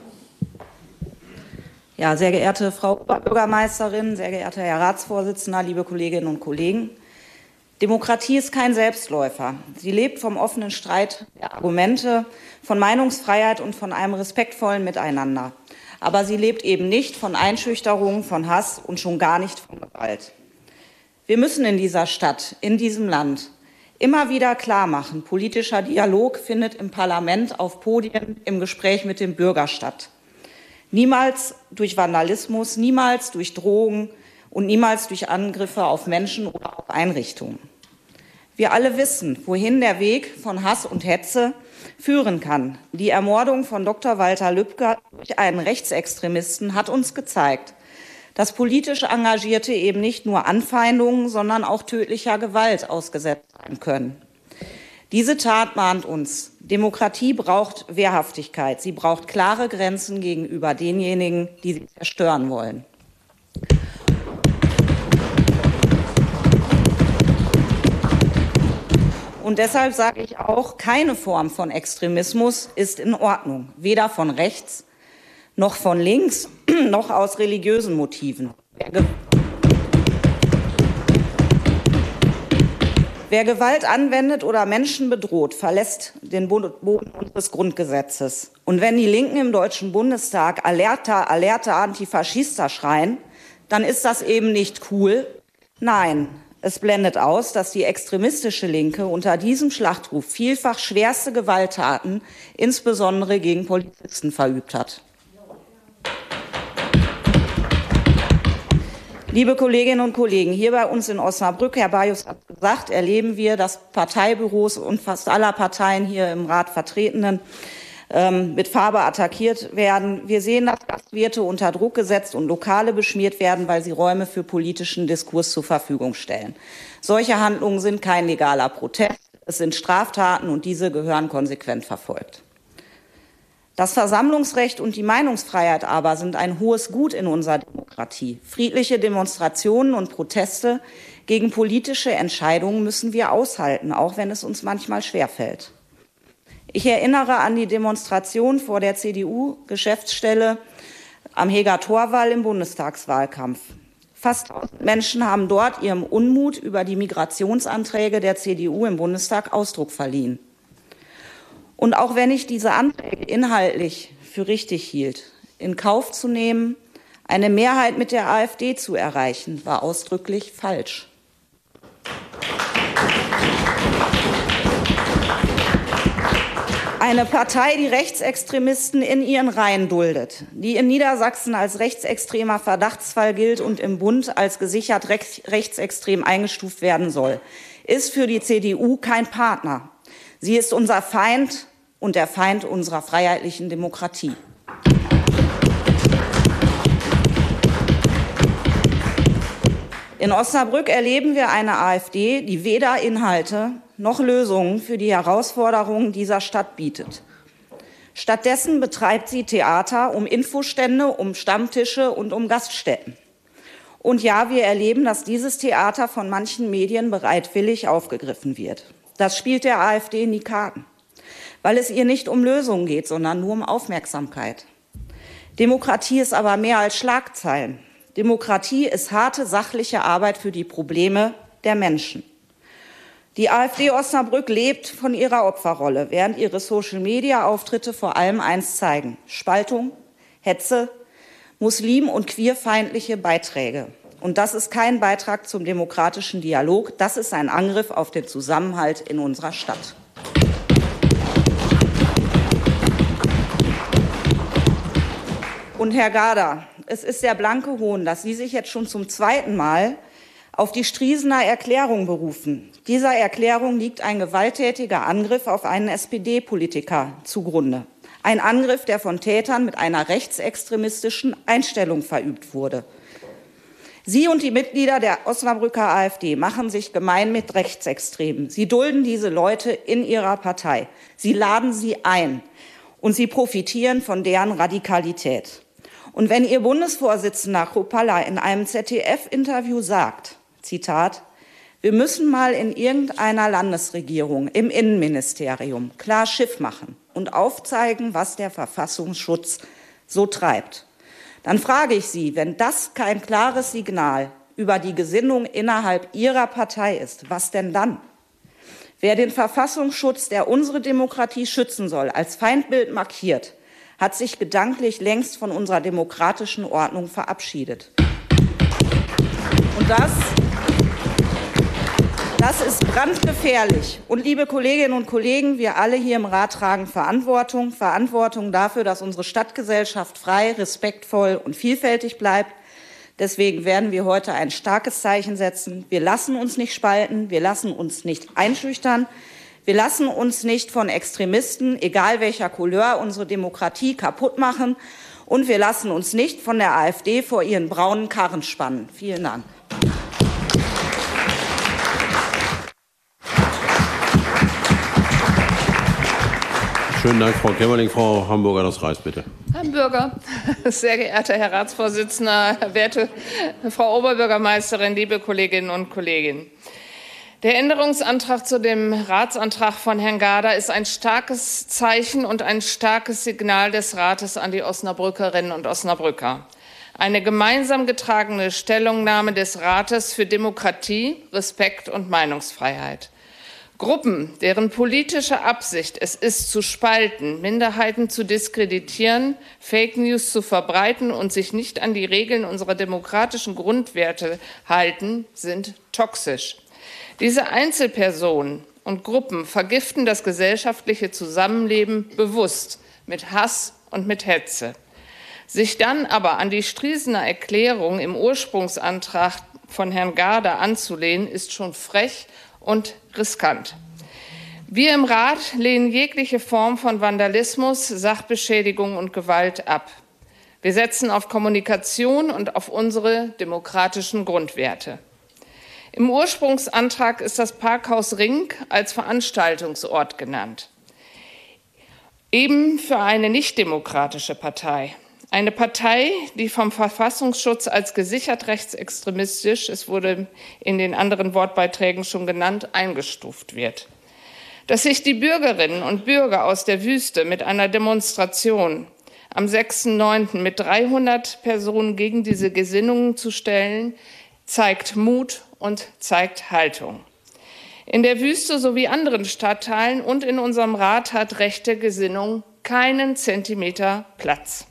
[SPEAKER 5] Ja, sehr geehrte Frau Bürgermeisterin, sehr geehrter Herr Ratsvorsitzender, liebe Kolleginnen und Kollegen. Demokratie ist kein Selbstläufer. Sie lebt vom offenen Streit der Argumente, von Meinungsfreiheit und von einem respektvollen Miteinander. Aber sie lebt eben nicht von Einschüchterung, von Hass und schon gar nicht von Gewalt. Wir müssen in dieser Stadt, in diesem Land immer wieder klar machen, politischer Dialog findet im Parlament, auf Podien, im Gespräch mit dem Bürger statt. Niemals durch Vandalismus, niemals durch Drogen und niemals durch Angriffe auf Menschen oder auf Einrichtungen. Wir alle wissen, wohin der Weg von Hass und Hetze führen kann. Die Ermordung von Dr. Walter Lübcke durch einen Rechtsextremisten hat uns gezeigt, dass politisch Engagierte eben nicht nur Anfeindungen, sondern auch tödlicher Gewalt ausgesetzt sein können. Diese Tat mahnt uns. Demokratie braucht Wehrhaftigkeit. Sie braucht klare Grenzen gegenüber denjenigen, die sie zerstören wollen. Und deshalb sage ich auch, keine Form von Extremismus ist in Ordnung. Weder von rechts noch von links, noch aus religiösen Motiven. Wer Gewalt anwendet oder Menschen bedroht, verlässt den Boden unseres Grundgesetzes. Und wenn die Linken im Deutschen Bundestag Alerta, Alerta, Antifaschista schreien, dann ist das eben nicht cool. Nein, es blendet aus, dass die extremistische Linke unter diesem Schlachtruf vielfach schwerste Gewalttaten, insbesondere gegen Polizisten, verübt hat. Liebe Kolleginnen und Kollegen, hier bei uns in Osnabrück, Herr Bajus hat gesagt, erleben wir, dass Parteibüros und fast aller Parteien hier im Rat Vertretenen mit Farbe attackiert werden. Wir sehen, dass Gastwirte unter Druck gesetzt und Lokale beschmiert werden, weil sie Räume für politischen Diskurs zur Verfügung stellen. Solche Handlungen sind kein legaler Protest, es sind Straftaten und diese gehören konsequent verfolgt. Das Versammlungsrecht und die Meinungsfreiheit aber sind ein hohes Gut in unserer Demokratie. Friedliche Demonstrationen und Proteste gegen politische Entscheidungen müssen wir aushalten, auch wenn es uns manchmal schwerfällt. Ich erinnere an die Demonstration vor der CDU-Geschäftsstelle am Heger Torwall im Bundestagswahlkampf. Fast 1000 Menschen haben dort ihrem Unmut über die Migrationsanträge der CDU im Bundestag Ausdruck verliehen. Und auch wenn ich diese Anträge inhaltlich für richtig hielt, in Kauf zu nehmen, eine Mehrheit mit der AfD zu erreichen, war ausdrücklich falsch. Eine Partei, die Rechtsextremisten in ihren Reihen duldet, die in Niedersachsen als rechtsextremer Verdachtsfall gilt und im Bund als gesichert rechtsextrem eingestuft werden soll, ist für die CDU kein Partner. Sie ist unser Feind und der Feind unserer freiheitlichen Demokratie. In Osnabrück erleben wir eine AfD, die weder Inhalte noch Lösungen für die Herausforderungen dieser Stadt bietet. Stattdessen betreibt sie Theater um Infostände, um Stammtische und um Gaststätten. Und ja, wir erleben, dass dieses Theater von manchen Medien bereitwillig aufgegriffen wird. Das spielt der AfD in die Karten. weil es ihr nicht um Lösungen geht, sondern nur um Aufmerksamkeit. Demokratie ist aber mehr als Schlagzeilen. Demokratie ist harte, sachliche Arbeit für die Probleme der Menschen. Die AfD Osnabrück lebt von ihrer Opferrolle, während ihre Social-Media-Auftritte vor allem eins zeigen: Spaltung, Hetze, muslim- und queerfeindliche Beiträge. Und das ist kein Beitrag zum demokratischen Dialog, das ist ein Angriff auf den Zusammenhalt in unserer Stadt. Und Herr Garda, es ist der blanke Hohn, dass Sie sich jetzt schon zum zweiten Mal auf die Striesener Erklärung berufen. Dieser Erklärung liegt ein gewalttätiger Angriff auf einen SPD-Politiker zugrunde. Ein Angriff, der von Tätern mit einer rechtsextremistischen Einstellung verübt wurde. Sie und die Mitglieder der Osnabrücker AfD machen sich gemein mit Rechtsextremen. Sie dulden diese Leute in ihrer Partei. Sie laden sie ein und sie profitieren von deren Radikalität. Und wenn Ihr Bundesvorsitzender Kropalla in einem ZDF-Interview sagt, Zitat, wir müssen mal in irgendeiner Landesregierung, im Innenministerium, klar Schiff machen und aufzeigen, was der Verfassungsschutz so treibt. Dann frage ich Sie, wenn das kein klares Signal über die Gesinnung innerhalb Ihrer Partei ist, was denn dann? Wer den Verfassungsschutz, der unsere Demokratie schützen soll, als Feindbild markiert, hat sich gedanklich längst von unserer demokratischen Ordnung verabschiedet. Und das ist brandgefährlich. Und liebe Kolleginnen und Kollegen, wir alle hier im Rat tragen Verantwortung. Verantwortung dafür, dass unsere Stadtgesellschaft frei, respektvoll und vielfältig bleibt. Deswegen werden wir heute ein starkes Zeichen setzen. Wir lassen uns nicht spalten, wir lassen uns nicht einschüchtern. Wir lassen uns nicht von Extremisten, egal welcher Couleur, unsere Demokratie kaputt machen. Und wir lassen uns nicht von der AfD vor ihren braunen Karren spannen. Vielen Dank.
[SPEAKER 1] Schönen Dank, Frau Kämmerling. Frau Hamburger, das Reis, bitte.
[SPEAKER 6] Herr Bürger, sehr geehrter Herr Ratsvorsitzender, werte Frau Oberbürgermeisterin, liebe Kolleginnen und Kollegen. Der Änderungsantrag zu dem Ratsantrag von Herrn Garda ist ein starkes Zeichen und ein starkes Signal des Rates an die Osnabrückerinnen und Osnabrücker. Eine gemeinsam getragene Stellungnahme des Rates für Demokratie, Respekt und Meinungsfreiheit. Gruppen, deren politische Absicht es ist, zu spalten, Minderheiten zu diskreditieren, Fake News zu verbreiten und sich nicht an die Regeln unserer demokratischen Grundwerte halten, sind toxisch. Diese Einzelpersonen und Gruppen vergiften das gesellschaftliche Zusammenleben bewusst mit Hass und mit Hetze. Sich dann aber an die Striesener Erklärung im Ursprungsantrag von Herrn Garda anzulehnen, ist schon frech und riskant. Wir im Rat lehnen jegliche Form von Vandalismus, Sachbeschädigung und Gewalt ab. Wir setzen auf Kommunikation und auf unsere demokratischen Grundwerte. Im Ursprungsantrag ist das Parkhaus Ring als Veranstaltungsort genannt. Eben für eine nichtdemokratische Partei. Eine Partei, die vom Verfassungsschutz als gesichert rechtsextremistisch, es wurde in den anderen Wortbeiträgen schon genannt, eingestuft wird. Dass sich die Bürgerinnen und Bürger aus der Wüste mit einer Demonstration am 6.9. mit 300 Personen gegen diese Gesinnungen zu stellen, zeigt Mut und zeigt Haltung. In der Wüste sowie anderen Stadtteilen und in unserem Rat hat rechte Gesinnung keinen Zentimeter Platz.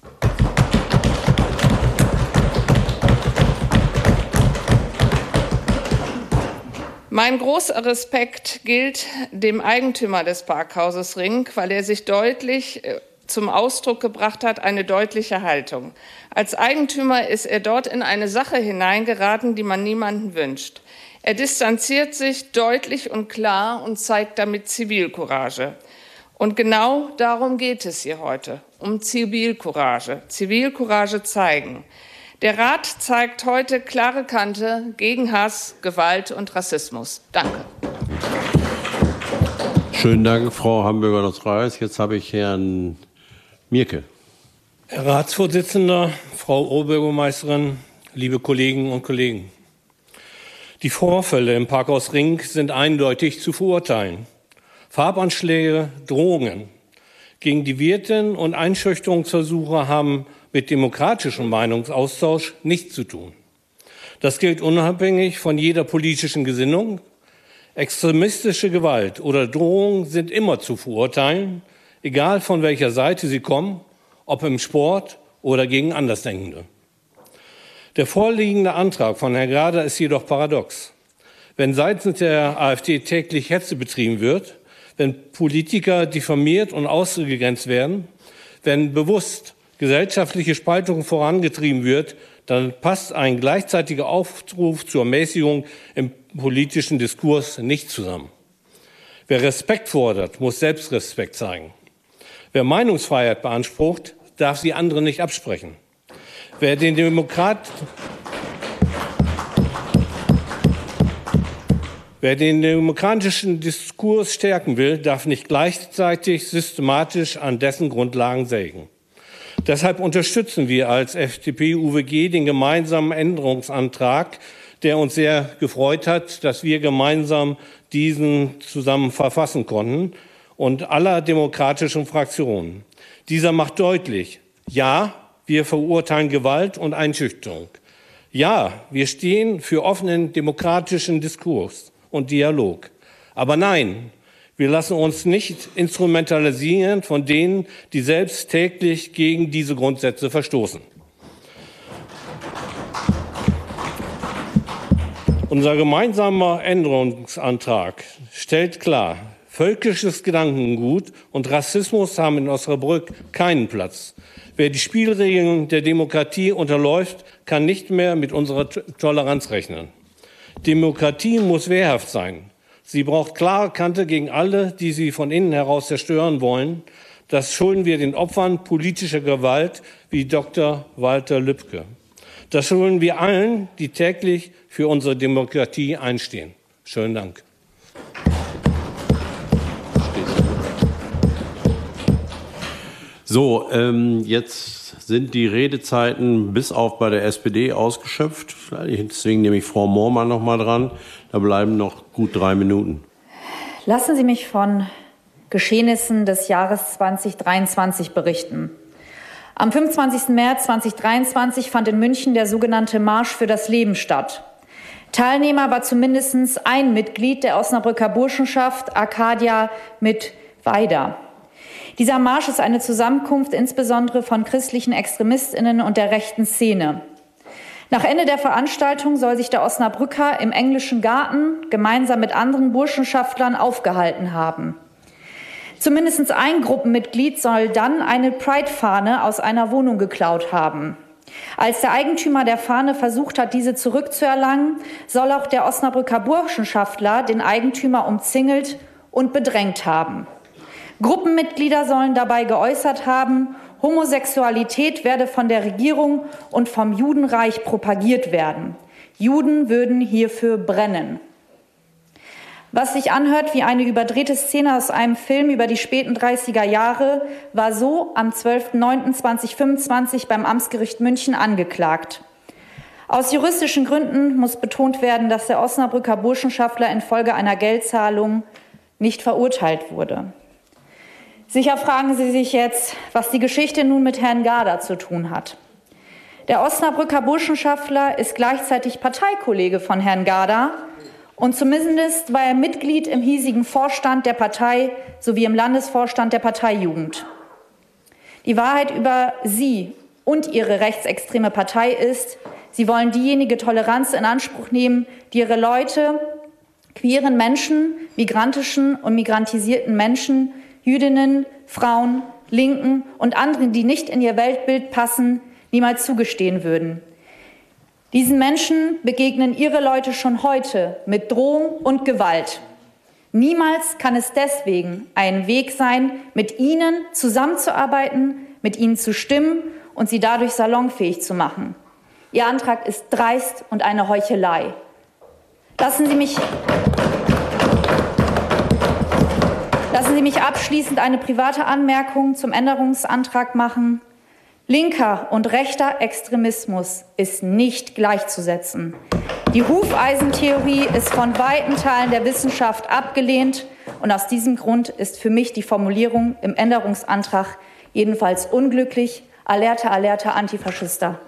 [SPEAKER 6] Mein großer Respekt gilt dem Eigentümer des Parkhauses Ring, weil er sich deutlich zum Ausdruck gebracht hat, eine deutliche Haltung. Als Eigentümer ist er dort in eine Sache hineingeraten, die man niemandem wünscht. Er distanziert sich deutlich und klar und zeigt damit Zivilcourage. Und genau darum geht es hier heute, um Zivilcourage. Zivilcourage zeigen. Der Rat zeigt heute klare Kante gegen Hass, Gewalt und Rassismus. Danke.
[SPEAKER 1] Schönen Dank, Frau Hamburger-Reis. Jetzt habe ich Herrn Mierke.
[SPEAKER 7] Herr Ratsvorsitzender, Frau Oberbürgermeisterin, liebe Kolleginnen und Kollegen. Die Vorfälle im Parkhaus Ring sind eindeutig zu verurteilen. Farbanschläge, Drohungen, gegen die Wirten und Einschüchterungsversuche haben mit demokratischem Meinungsaustausch nichts zu tun. Das gilt unabhängig von jeder politischen Gesinnung. Extremistische Gewalt oder Drohungen sind immer zu verurteilen, egal von welcher Seite sie kommen, ob im Sport oder gegen Andersdenkende. Der vorliegende Antrag von Herrn Gader ist jedoch paradox. Wenn seitens der AfD täglich Hetze betrieben wird, wenn Politiker diffamiert und ausgegrenzt werden, wenn bewusst gesellschaftliche Spaltung vorangetrieben wird, dann passt ein gleichzeitiger Aufruf zur Mäßigung im politischen Diskurs nicht zusammen. Wer Respekt fordert, muss Selbstrespekt zeigen. Wer Meinungsfreiheit beansprucht, darf sie anderen nicht absprechen. Wer den demokratischen Diskurs stärken will, darf nicht gleichzeitig systematisch an dessen Grundlagen sägen. Deshalb unterstützen wir als FDP-UWG den gemeinsamen Änderungsantrag, der uns sehr gefreut hat, dass wir gemeinsam diesen zusammen verfassen konnten und aller demokratischen Fraktionen. Dieser macht deutlich, ja, wir verurteilen Gewalt und Einschüchterung. Ja, wir stehen für offenen demokratischen Diskurs und Dialog. Aber nein, wir lassen uns nicht instrumentalisieren von denen, die selbst täglich gegen diese Grundsätze verstoßen. Unser gemeinsamer Änderungsantrag stellt klar, völkisches Gedankengut und Rassismus haben in Osnabrück keinen Platz. Wer die Spielregeln der Demokratie unterläuft, kann nicht mehr mit unserer Toleranz rechnen. Demokratie muss wehrhaft sein. Sie braucht klare Kante gegen alle, die sie von innen heraus zerstören wollen. Das schulden wir den Opfern politischer Gewalt wie Dr. Walter Lübcke. Das schulden wir allen, die täglich für unsere Demokratie einstehen. Schönen Dank.
[SPEAKER 1] So, jetzt sind die Redezeiten bis auf bei der SPD ausgeschöpft. Deswegen nehme ich Frau Moormann noch mal dran. Da bleiben noch gut 3 Minuten.
[SPEAKER 8] Lassen Sie mich von Geschehnissen des Jahres 2023 berichten. Am 25. März 2023 fand in München der sogenannte Marsch für das Leben statt. Teilnehmer war zumindest ein Mitglied der Osnabrücker Burschenschaft Arcadia mit Weida. Dieser Marsch ist eine Zusammenkunft insbesondere von christlichen ExtremistInnen und der rechten Szene. Nach Ende der Veranstaltung soll sich der Osnabrücker im Englischen Garten gemeinsam mit anderen Burschenschaftlern aufgehalten haben. Zumindest ein Gruppenmitglied soll dann eine Pride-Fahne aus einer Wohnung geklaut haben. Als der Eigentümer der Fahne versucht hat, diese zurückzuerlangen, soll auch der Osnabrücker Burschenschaftler den Eigentümer umzingelt und bedrängt haben. Gruppenmitglieder sollen dabei geäußert haben, Homosexualität werde von der Regierung und vom Judenreich propagiert werden. Juden würden hierfür brennen. Was sich anhört wie eine überdrehte Szene aus einem Film über die späten 30er Jahre, war so am 12.09.2025 beim Amtsgericht München angeklagt. Aus juristischen Gründen muss betont werden, dass der Osnabrücker Burschenschaftler infolge einer Geldzahlung nicht verurteilt wurde. Sicher fragen Sie sich jetzt, was die Geschichte nun mit Herrn Gader zu tun hat. Der Osnabrücker Burschenschaftler ist gleichzeitig Parteikollege von Herrn Gader und zumindest war er Mitglied im hiesigen Vorstand der Partei sowie im Landesvorstand der Parteijugend. Die Wahrheit über Sie und Ihre rechtsextreme Partei ist, Sie wollen diejenige Toleranz in Anspruch nehmen, die Ihre Leute, queeren Menschen, migrantischen und migrantisierten Menschen, Jüdinnen, Frauen, Linken und anderen, die nicht in ihr Weltbild passen, niemals zugestehen würden. Diesen Menschen begegnen Ihre Leute schon heute mit Drohung und Gewalt. Niemals kann es deswegen ein Weg sein, mit Ihnen zusammenzuarbeiten, mit Ihnen zu stimmen und Sie dadurch salonfähig zu machen. Ihr Antrag ist dreist und eine Heuchelei. Lassen Sie mich abschließend eine private Anmerkung zum Änderungsantrag machen. Linker und rechter Extremismus ist nicht gleichzusetzen. Die Hufeisentheorie ist von weiten Teilen der Wissenschaft abgelehnt. Und aus diesem Grund ist für mich die Formulierung im Änderungsantrag jedenfalls unglücklich. Alerte, alerte, Antifaschista.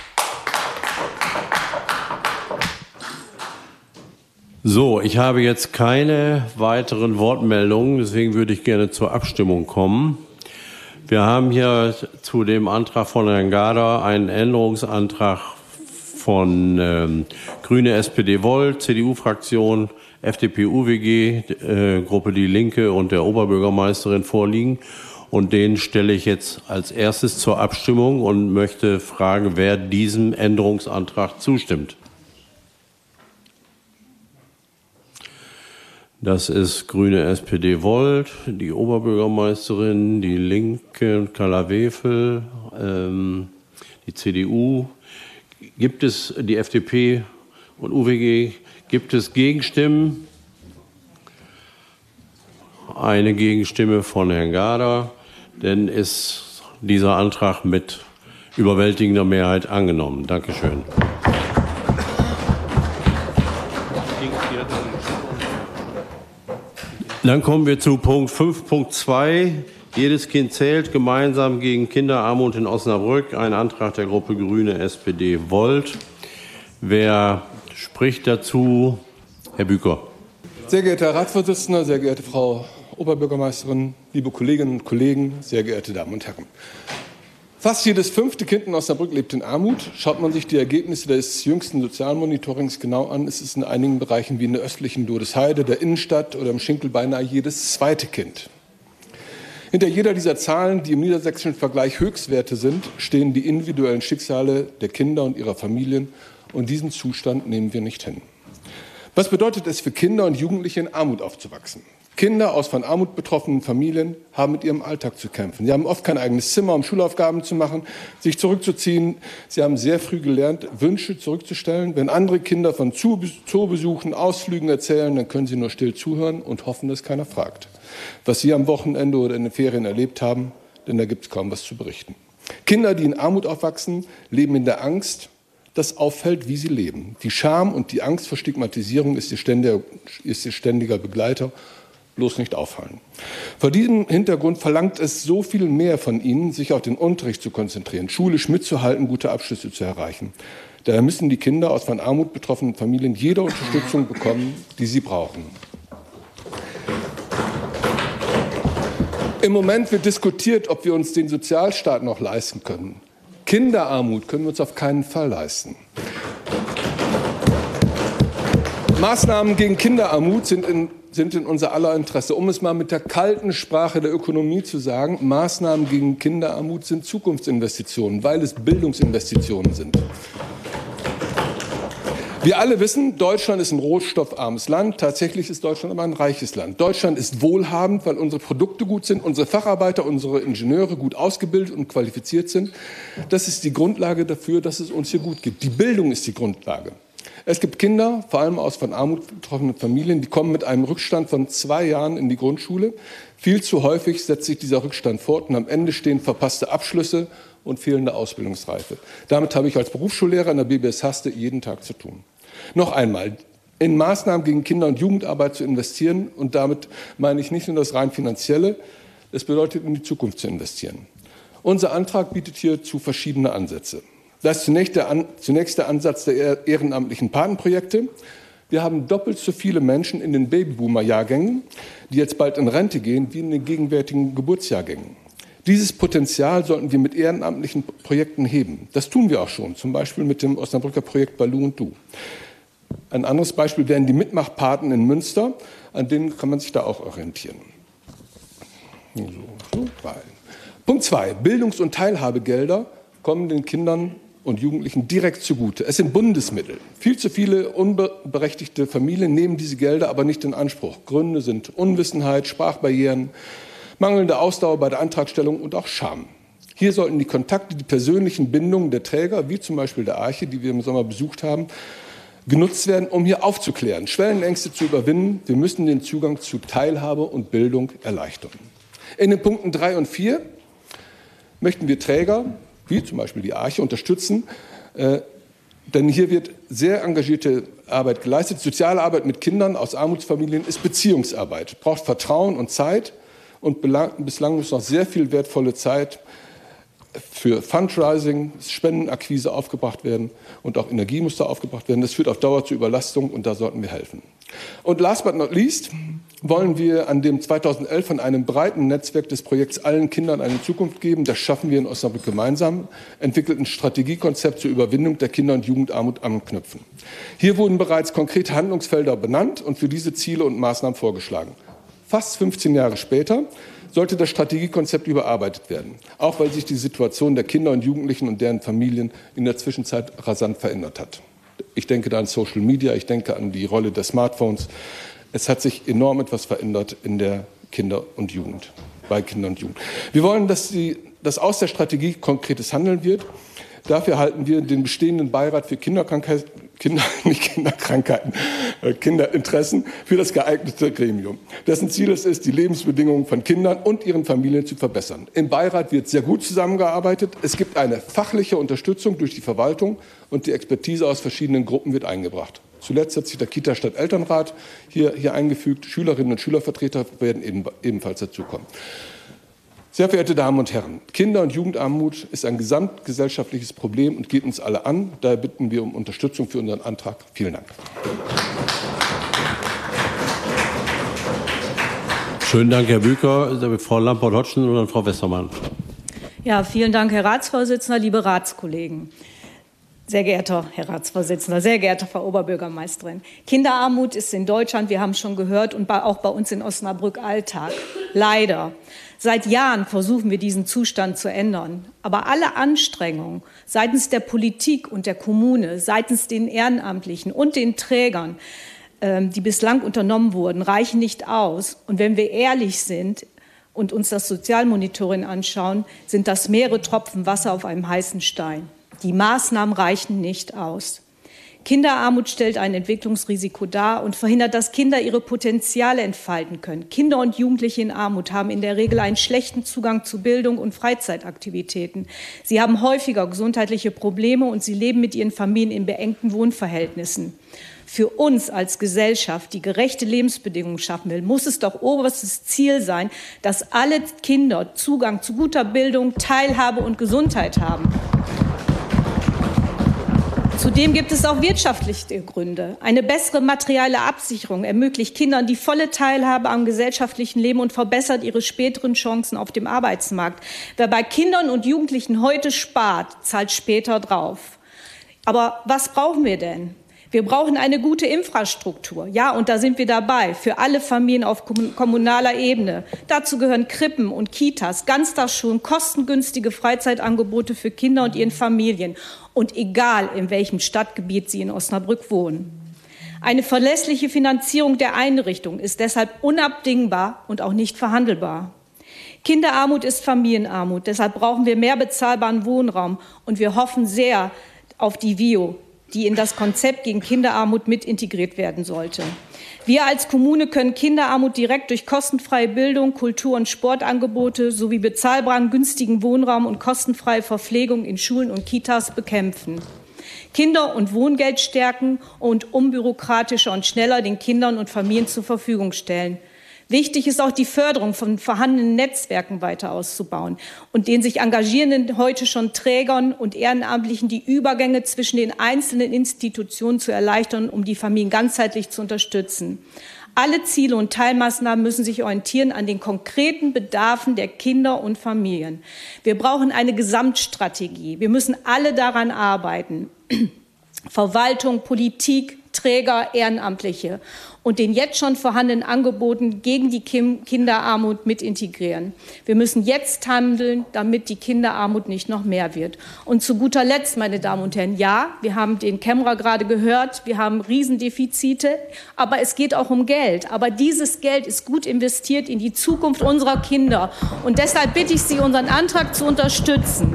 [SPEAKER 1] So, ich habe jetzt keine weiteren Wortmeldungen, deswegen würde ich gerne zur Abstimmung kommen. Wir haben hier zu dem Antrag von Herrn Gader einen Änderungsantrag von Grüne, SPD, Volt, CDU-Fraktion, FDP, UWG, Gruppe Die Linke und der Oberbürgermeisterin vorliegen. Und den stelle ich jetzt als erstes zur Abstimmung und möchte fragen, wer diesem Änderungsantrag zustimmt. Das ist Grüne, SPD, Volt, die Oberbürgermeisterin, die Linke, Carla Wefel, die CDU. Gibt es die FDP und UWG? Gibt es Gegenstimmen? Eine Gegenstimme von Herrn Gader. Dann ist dieser Antrag mit überwältigender Mehrheit angenommen. Dankeschön. Dann kommen wir zu Punkt 5.2. Jedes Kind zählt, gemeinsam gegen Kinderarmut in Osnabrück. Ein Antrag der Gruppe Grüne, SPD, Volt. Wer spricht dazu? Herr Büker.
[SPEAKER 9] Sehr geehrter Herr Ratsvorsitzender, sehr geehrte Frau Oberbürgermeisterin, liebe Kolleginnen und Kollegen, sehr geehrte Damen und Herren. Fast jedes 5. Kind in Osnabrück lebt in Armut. Schaut man sich die Ergebnisse des jüngsten Sozialmonitorings genau an, ist es in einigen Bereichen wie in der östlichen Lodesheide, der Innenstadt oder im Schinkel beinahe jedes 2. Kind. Hinter jeder dieser Zahlen, die im niedersächsischen Vergleich Höchstwerte sind, stehen die individuellen Schicksale der Kinder und ihrer Familien. Und diesen Zustand nehmen wir nicht hin. Was bedeutet es für Kinder und Jugendliche, in Armut aufzuwachsen? Kinder aus von Armut betroffenen Familien haben mit ihrem Alltag zu kämpfen. Sie haben oft kein eigenes Zimmer, um Schulaufgaben zu machen, sich zurückzuziehen. Sie haben sehr früh gelernt, Wünsche zurückzustellen. Wenn andere Kinder von Zoobesuchen, Ausflügen erzählen, dann können sie nur still zuhören und hoffen, dass keiner fragt, was sie am Wochenende oder in den Ferien erlebt haben, denn da gibt es kaum was zu berichten. Kinder, die in Armut aufwachsen, leben in der Angst, dass auffällt, wie sie leben. Die Scham und die Angst vor Stigmatisierung ist ihr ständiger Begleiter. Bloß nicht auffallen. Vor diesem Hintergrund verlangt es so viel mehr von ihnen, sich auf den Unterricht zu konzentrieren, schulisch mitzuhalten, gute Abschlüsse zu erreichen. Daher müssen die Kinder aus von Armut betroffenen Familien jede Unterstützung bekommen, die sie brauchen. Im Moment wird diskutiert, ob wir uns den Sozialstaat noch leisten können. Kinderarmut können wir uns auf keinen Fall leisten. Maßnahmen gegen Kinderarmut sind in unser aller Interesse. Um es mal mit der kalten Sprache der Ökonomie zu sagen, Maßnahmen gegen Kinderarmut sind Zukunftsinvestitionen, weil es Bildungsinvestitionen sind. Wir alle wissen, Deutschland ist ein rohstoffarmes Land. Tatsächlich ist Deutschland aber ein reiches Land. Deutschland ist wohlhabend, weil unsere Produkte gut sind, unsere Facharbeiter, unsere Ingenieure gut ausgebildet und qualifiziert sind. Das ist die Grundlage dafür, dass es uns hier gut geht. Die Bildung ist die Grundlage. Es gibt Kinder, vor allem aus von Armut betroffenen Familien, die kommen mit einem Rückstand von 2 Jahren in die Grundschule. Viel zu häufig setzt sich dieser Rückstand fort und am Ende stehen verpasste Abschlüsse und fehlende Ausbildungsreife. Damit habe ich als Berufsschullehrer in der BBS Haste jeden Tag zu tun. Noch einmal, in Maßnahmen gegen Kinder- und Jugendarbeit zu investieren, und damit meine ich nicht nur das rein Finanzielle, es bedeutet, in die Zukunft zu investieren. Unser Antrag bietet hierzu verschiedene Ansätze. Das ist zunächst der Ansatz der ehrenamtlichen Patenprojekte. Wir haben doppelt so viele Menschen in den Babyboomer-Jahrgängen, die jetzt bald in Rente gehen, wie in den gegenwärtigen Geburtsjahrgängen. Dieses Potenzial sollten wir mit ehrenamtlichen Projekten heben. Das tun wir auch schon, zum Beispiel mit dem Osnabrücker Projekt Balu und Du. Ein anderes Beispiel wären die Mitmachpaten in Münster, an denen kann man sich da auch orientieren. Punkt 2. Bildungs- und Teilhabegelder kommen den Kindern und Jugendlichen direkt zugute. Es sind Bundesmittel. Viel zu viele unberechtigte Familien nehmen diese Gelder aber nicht in Anspruch. Gründe sind Unwissenheit, Sprachbarrieren, mangelnde Ausdauer bei der Antragstellung und auch Scham. Hier sollten die Kontakte, die persönlichen Bindungen der Träger, wie zum Beispiel der Arche, die wir im Sommer besucht haben, genutzt werden, um hier aufzuklären, Schwellenängste zu überwinden. Wir müssen den Zugang zu Teilhabe und Bildung erleichtern. In den Punkten 3 und 4 möchten wir Träger, wie zum Beispiel die Arche, unterstützen, denn hier wird sehr engagierte Arbeit geleistet. Soziale Arbeit mit Kindern aus Armutsfamilien ist Beziehungsarbeit, braucht Vertrauen und Zeit. Und bislang muss noch sehr viel wertvolle Zeit für Fundraising, Spendenakquise aufgebracht werden und auch Energie muss da aufgebracht werden. Das führt auf Dauer zu Überlastung und da sollten wir helfen. Und last but not least wollen wir an dem 2011 von einem breiten Netzwerk des Projekts Allen Kindern eine Zukunft geben. Das schaffen wir in Osnabrück gemeinsam, entwickelt ein Strategiekonzept zur Überwindung der Kinder- und Jugendarmut anknüpfen. Hier wurden bereits konkrete Handlungsfelder benannt und für diese Ziele und Maßnahmen vorgeschlagen. Fast 15 Jahre später sollte das Strategiekonzept überarbeitet werden, auch weil sich die Situation der Kinder und Jugendlichen und deren Familien in der Zwischenzeit rasant verändert hat. Ich denke da an Social Media, ich denke an die Rolle der Smartphones. Es hat sich enorm etwas verändert in der Kinder- und Jugend, bei Kindern und Jugend. Wir wollen, dass aus der Strategie konkretes Handeln wird. Dafür halten wir den bestehenden Beirat für Kinderinteressen für das geeignete Gremium. Dessen Ziel es ist, die Lebensbedingungen von Kindern und ihren Familien zu verbessern. Im Beirat wird sehr gut zusammengearbeitet. Es gibt eine fachliche Unterstützung durch die Verwaltung und die Expertise aus verschiedenen Gruppen wird eingebracht. Zuletzt hat sich der Kita-Stadt-Elternrat hier eingefügt. Schülerinnen und Schülervertreter werden ebenfalls dazukommen. Sehr verehrte Damen und Herren, Kinder- und Jugendarmut ist ein gesamtgesellschaftliches Problem und geht uns alle an. Daher bitten wir um Unterstützung für unseren Antrag. Vielen Dank.
[SPEAKER 1] Schönen Dank, Herr Büker. Frau Lampert-Hodgson und dann Frau Westermann.
[SPEAKER 10] Ja, vielen Dank, Herr Ratsvorsitzender, liebe Ratskollegen. Sehr geehrter Herr Ratsvorsitzender, sehr geehrte Frau Oberbürgermeisterin. Kinderarmut ist in Deutschland, wir haben es schon gehört, und auch bei uns in Osnabrück Alltag. Leider. Seit Jahren versuchen wir, diesen Zustand zu ändern. Aber alle Anstrengungen seitens der Politik und der Kommune, seitens den Ehrenamtlichen und den Trägern, die bislang unternommen wurden, reichen nicht aus. Und wenn wir ehrlich sind und uns das Sozialmonitoring anschauen, sind das mehrere Tropfen Wasser auf einem heißen Stein. Die Maßnahmen reichen nicht aus. Kinderarmut stellt ein Entwicklungsrisiko dar und verhindert, dass Kinder ihre Potenziale entfalten können. Kinder und Jugendliche in Armut haben in der Regel einen schlechten Zugang zu Bildung und Freizeitaktivitäten. Sie haben häufiger gesundheitliche Probleme und sie leben mit ihren Familien in beengten Wohnverhältnissen. Für uns als Gesellschaft, die gerechte Lebensbedingungen schaffen will, muss es doch oberstes Ziel sein, dass alle Kinder Zugang zu guter Bildung, Teilhabe und Gesundheit haben. Zudem gibt es auch wirtschaftliche Gründe. Eine bessere materielle Absicherung ermöglicht Kindern die volle Teilhabe am gesellschaftlichen Leben und verbessert ihre späteren Chancen auf dem Arbeitsmarkt. Wer bei Kindern und Jugendlichen heute spart, zahlt später drauf. Aber was brauchen wir denn? Wir brauchen eine gute Infrastruktur. Ja, und da sind wir dabei, für alle Familien auf kommunaler Ebene. Dazu gehören Krippen und Kitas, Ganztagsschulen, kostengünstige Freizeitangebote für Kinder und ihren Familien. Und egal, in welchem Stadtgebiet sie in Osnabrück wohnen. Eine verlässliche Finanzierung der Einrichtung ist deshalb unabdingbar und auch nicht verhandelbar. Kinderarmut ist Familienarmut. Deshalb brauchen wir mehr bezahlbaren Wohnraum. Und wir hoffen sehr auf die VIO, die in das Konzept gegen Kinderarmut mit integriert werden sollte. Wir als Kommune können Kinderarmut direkt durch kostenfreie Bildung, Kultur- und Sportangebote sowie bezahlbaren günstigen Wohnraum und kostenfreie Verpflegung in Schulen und Kitas bekämpfen. Kinder- und Wohngeld stärken und unbürokratischer und schneller den Kindern und Familien zur Verfügung stellen. Wichtig ist auch die Förderung von vorhandenen Netzwerken weiter auszubauen und den sich engagierenden heute schon Trägern und Ehrenamtlichen die Übergänge zwischen den einzelnen Institutionen zu erleichtern, um die Familien ganzheitlich zu unterstützen. Alle Ziele und Teilmaßnahmen müssen sich orientieren an den konkreten Bedarfen der Kinder und Familien. Wir brauchen eine Gesamtstrategie. Wir müssen alle daran arbeiten. Verwaltung, Politik, Träger, Ehrenamtliche und den jetzt schon vorhandenen Angeboten gegen die Kinderarmut mit integrieren. Wir müssen jetzt handeln, damit die Kinderarmut nicht noch mehr wird. Und zu guter Letzt, meine Damen und Herren, ja, wir haben den Kämmerer gerade gehört, wir haben Riesendefizite, aber es geht auch um Geld. Aber dieses Geld ist gut investiert in die Zukunft unserer Kinder. Und deshalb bitte ich Sie, unseren Antrag zu unterstützen.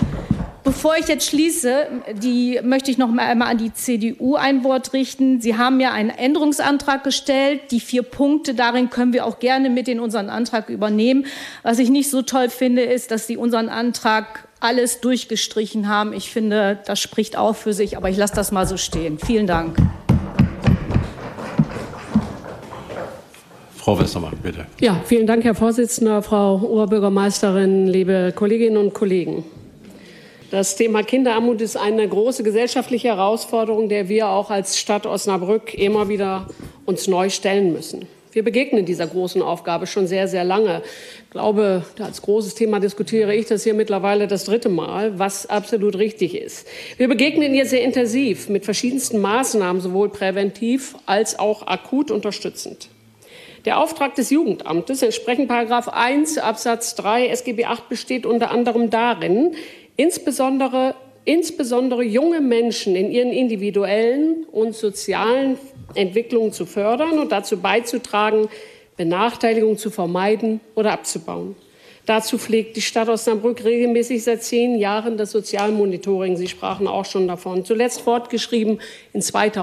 [SPEAKER 10] Bevor ich jetzt schließe, möchte ich noch einmal an die CDU ein Wort richten. Sie haben ja einen Änderungsantrag gestellt. Die 4 Punkte, darin können wir auch gerne mit in unseren Antrag übernehmen. Was ich nicht so toll finde, ist, dass Sie unseren Antrag alles durchgestrichen haben. Ich finde, das spricht auch für sich, aber ich lasse das mal so stehen. Vielen Dank.
[SPEAKER 1] Frau Westermann, bitte.
[SPEAKER 11] Ja, vielen Dank, Herr Vorsitzender, Frau Oberbürgermeisterin, liebe Kolleginnen und Kollegen. Das Thema Kinderarmut ist eine große gesellschaftliche Herausforderung, der wir auch als Stadt Osnabrück immer wieder uns neu stellen müssen. Wir begegnen dieser großen Aufgabe schon sehr, sehr lange. Ich glaube, als großes Thema diskutiere ich das hier mittlerweile das 3. Mal, was absolut richtig ist. Wir begegnen ihr sehr intensiv mit verschiedensten Maßnahmen, sowohl präventiv als auch akut unterstützend. Der Auftrag des Jugendamtes entsprechend § 1 Absatz 3 SGB 8 besteht unter anderem darin, insbesondere junge Menschen in ihren individuellen und sozialen Entwicklungen zu fördern und dazu beizutragen, Benachteiligung zu vermeiden oder abzubauen. Dazu pflegt die Stadt Osnabrück regelmäßig seit 10 Jahren das Sozialmonitoring. Sie sprachen auch schon davon, zuletzt fortgeschrieben in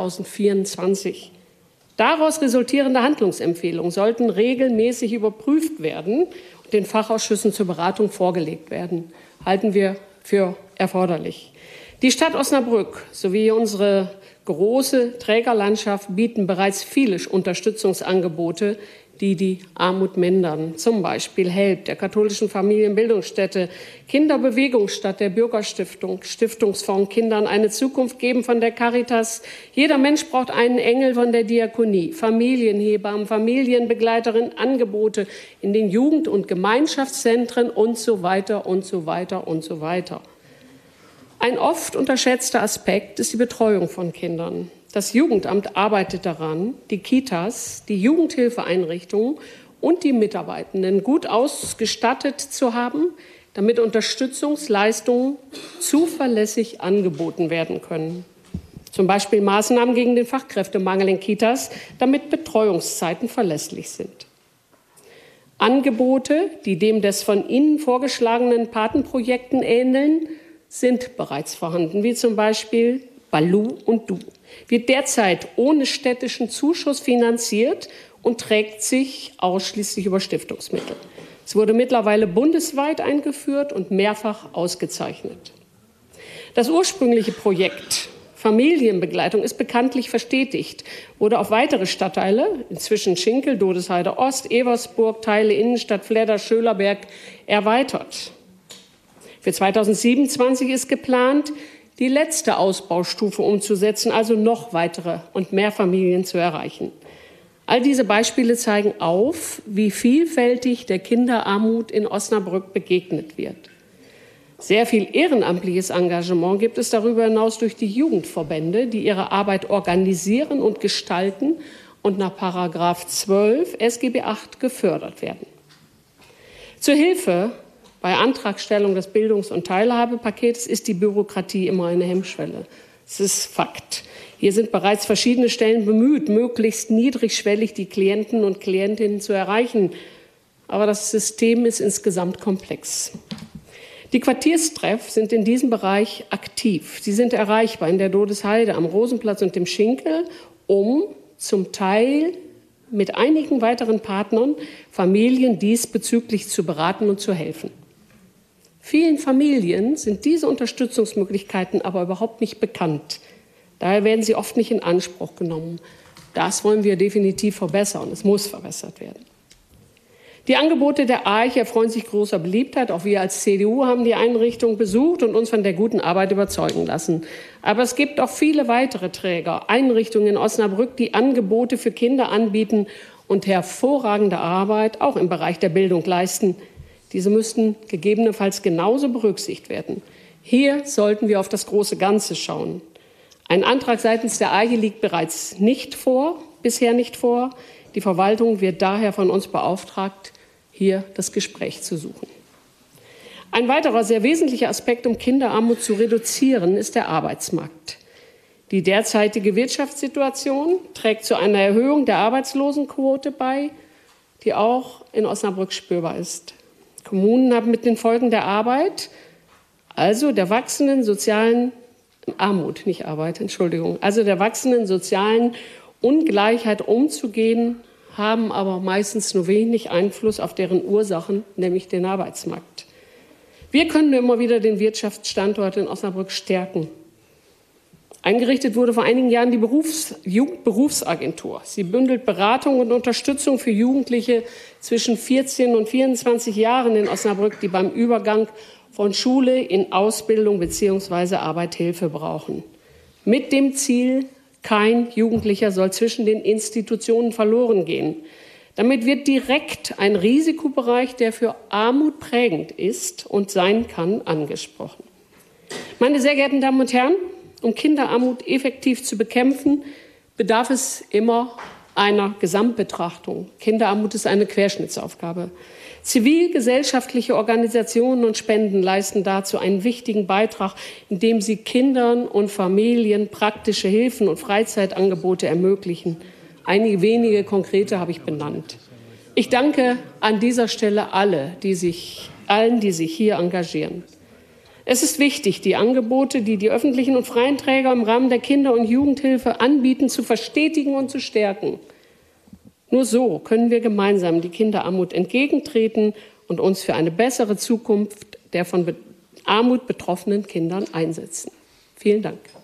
[SPEAKER 11] 2024. Daraus resultierende Handlungsempfehlungen sollten regelmäßig überprüft werden und den Fachausschüssen zur Beratung vorgelegt werden. Halten wir für erforderlich. Die Stadt Osnabrück sowie unsere große Trägerlandschaft bieten bereits viele Unterstützungsangebote, die die Armut mindern. Zum Beispiel HELP, der katholischen Familienbildungsstätte, Kinderbewegungsstadt der Bürgerstiftung, Stiftungsfonds Kindern eine Zukunft geben von der Caritas. Jeder Mensch braucht einen Engel von der Diakonie, Familienhebammen, Familienbegleiterin, Angebote in den Jugend- und Gemeinschaftszentren und so weiter und so weiter und so weiter. Ein oft unterschätzter Aspekt ist die Betreuung von Kindern. Das Jugendamt arbeitet daran, die Kitas, die Jugendhilfeeinrichtungen und die Mitarbeitenden gut ausgestattet zu haben, damit Unterstützungsleistungen zuverlässig angeboten werden können. Zum Beispiel Maßnahmen gegen den Fachkräftemangel in Kitas, damit Betreuungszeiten verlässlich sind. Angebote, die dem des von Ihnen vorgeschlagenen Patenprojekten ähneln, sind bereits vorhanden, wie zum Beispiel Balu und Du. Wird derzeit ohne städtischen Zuschuss finanziert und trägt sich ausschließlich über Stiftungsmittel. Es wurde mittlerweile bundesweit eingeführt und mehrfach ausgezeichnet. Das ursprüngliche Projekt Familienbegleitung ist bekanntlich verstetigt, wurde auf weitere Stadtteile, inzwischen Schinkel, Dodesheide Ost, Eversburg, Teile Innenstadt, Fledder, Schölerberg, erweitert. Für 2027 ist geplant, die letzte Ausbaustufe umzusetzen, also noch weitere und mehr Familien zu erreichen. All diese Beispiele zeigen auf, wie vielfältig der Kinderarmut in Osnabrück begegnet wird. Sehr viel ehrenamtliches Engagement gibt es darüber hinaus durch die Jugendverbände, die ihre Arbeit organisieren und gestalten und nach § 12 SGB 8 gefördert werden. Zur Hilfe bei Antragstellung des Bildungs- und Teilhabepakets ist die Bürokratie immer eine Hemmschwelle. Das ist Fakt. Hier sind bereits verschiedene Stellen bemüht, möglichst niedrigschwellig die Klienten und Klientinnen zu erreichen. Aber das System ist insgesamt komplex. Die Quartierstreff sind in diesem Bereich aktiv. Sie sind erreichbar in der Dodesheide, am Rosenplatz und dem Schinkel, um zum Teil mit einigen weiteren Partnern Familien diesbezüglich zu beraten und zu helfen. Vielen Familien sind diese Unterstützungsmöglichkeiten aber überhaupt nicht bekannt. Daher werden sie oft nicht in Anspruch genommen. Das wollen wir definitiv verbessern. Es muss verbessert werden. Die Angebote der Arche erfreuen sich großer Beliebtheit. Auch wir als CDU haben die Einrichtung besucht und uns von der guten Arbeit überzeugen lassen. Aber es gibt auch viele weitere Träger, Einrichtungen in Osnabrück, die Angebote für Kinder anbieten und hervorragende Arbeit auch im Bereich der Bildung leisten. Diese müssten gegebenenfalls genauso berücksichtigt werden. Hier sollten wir auf das große Ganze schauen. Ein Antrag seitens der Arche liegt bereits bisher nicht vor. Die Verwaltung wird daher von uns beauftragt, hier das Gespräch zu suchen. Ein weiterer sehr wesentlicher Aspekt, um Kinderarmut zu reduzieren, ist der Arbeitsmarkt. Die derzeitige Wirtschaftssituation trägt zu einer Erhöhung der Arbeitslosenquote bei, die auch in Osnabrück spürbar ist. Kommunen haben mit den Folgen der Arbeit, also der wachsenden sozialen Ungleichheit umzugehen, haben aber meistens nur wenig Einfluss auf deren Ursachen, nämlich den Arbeitsmarkt. Wir können immer wieder den Wirtschaftsstandort in Osnabrück stärken. Eingerichtet wurde vor einigen Jahren die Jugendberufsagentur. Sie bündelt Beratung und Unterstützung für Jugendliche zwischen 14 und 24 Jahren in Osnabrück, die beim Übergang von Schule in Ausbildung bzw. Arbeit Hilfe brauchen. Mit dem Ziel, kein Jugendlicher soll zwischen den Institutionen verloren gehen. Damit wird direkt ein Risikobereich, der für Armut prägend ist und sein kann, angesprochen. Meine sehr geehrten Damen und Herren, um Kinderarmut effektiv zu bekämpfen, bedarf es immer einer Gesamtbetrachtung. Kinderarmut ist eine Querschnittsaufgabe. Zivilgesellschaftliche Organisationen und Spenden leisten dazu einen wichtigen Beitrag, indem sie Kindern und Familien praktische Hilfen und Freizeitangebote ermöglichen. Einige wenige konkrete habe ich benannt. Ich danke an dieser Stelle allen, die sich hier engagieren. Es ist wichtig, die Angebote, die die öffentlichen und freien Träger im Rahmen der Kinder- und Jugendhilfe anbieten, zu verstetigen und zu stärken. Nur so können wir gemeinsam die Kinderarmut entgegentreten und uns für eine bessere Zukunft der von Armut betroffenen Kindern einsetzen. Vielen Dank.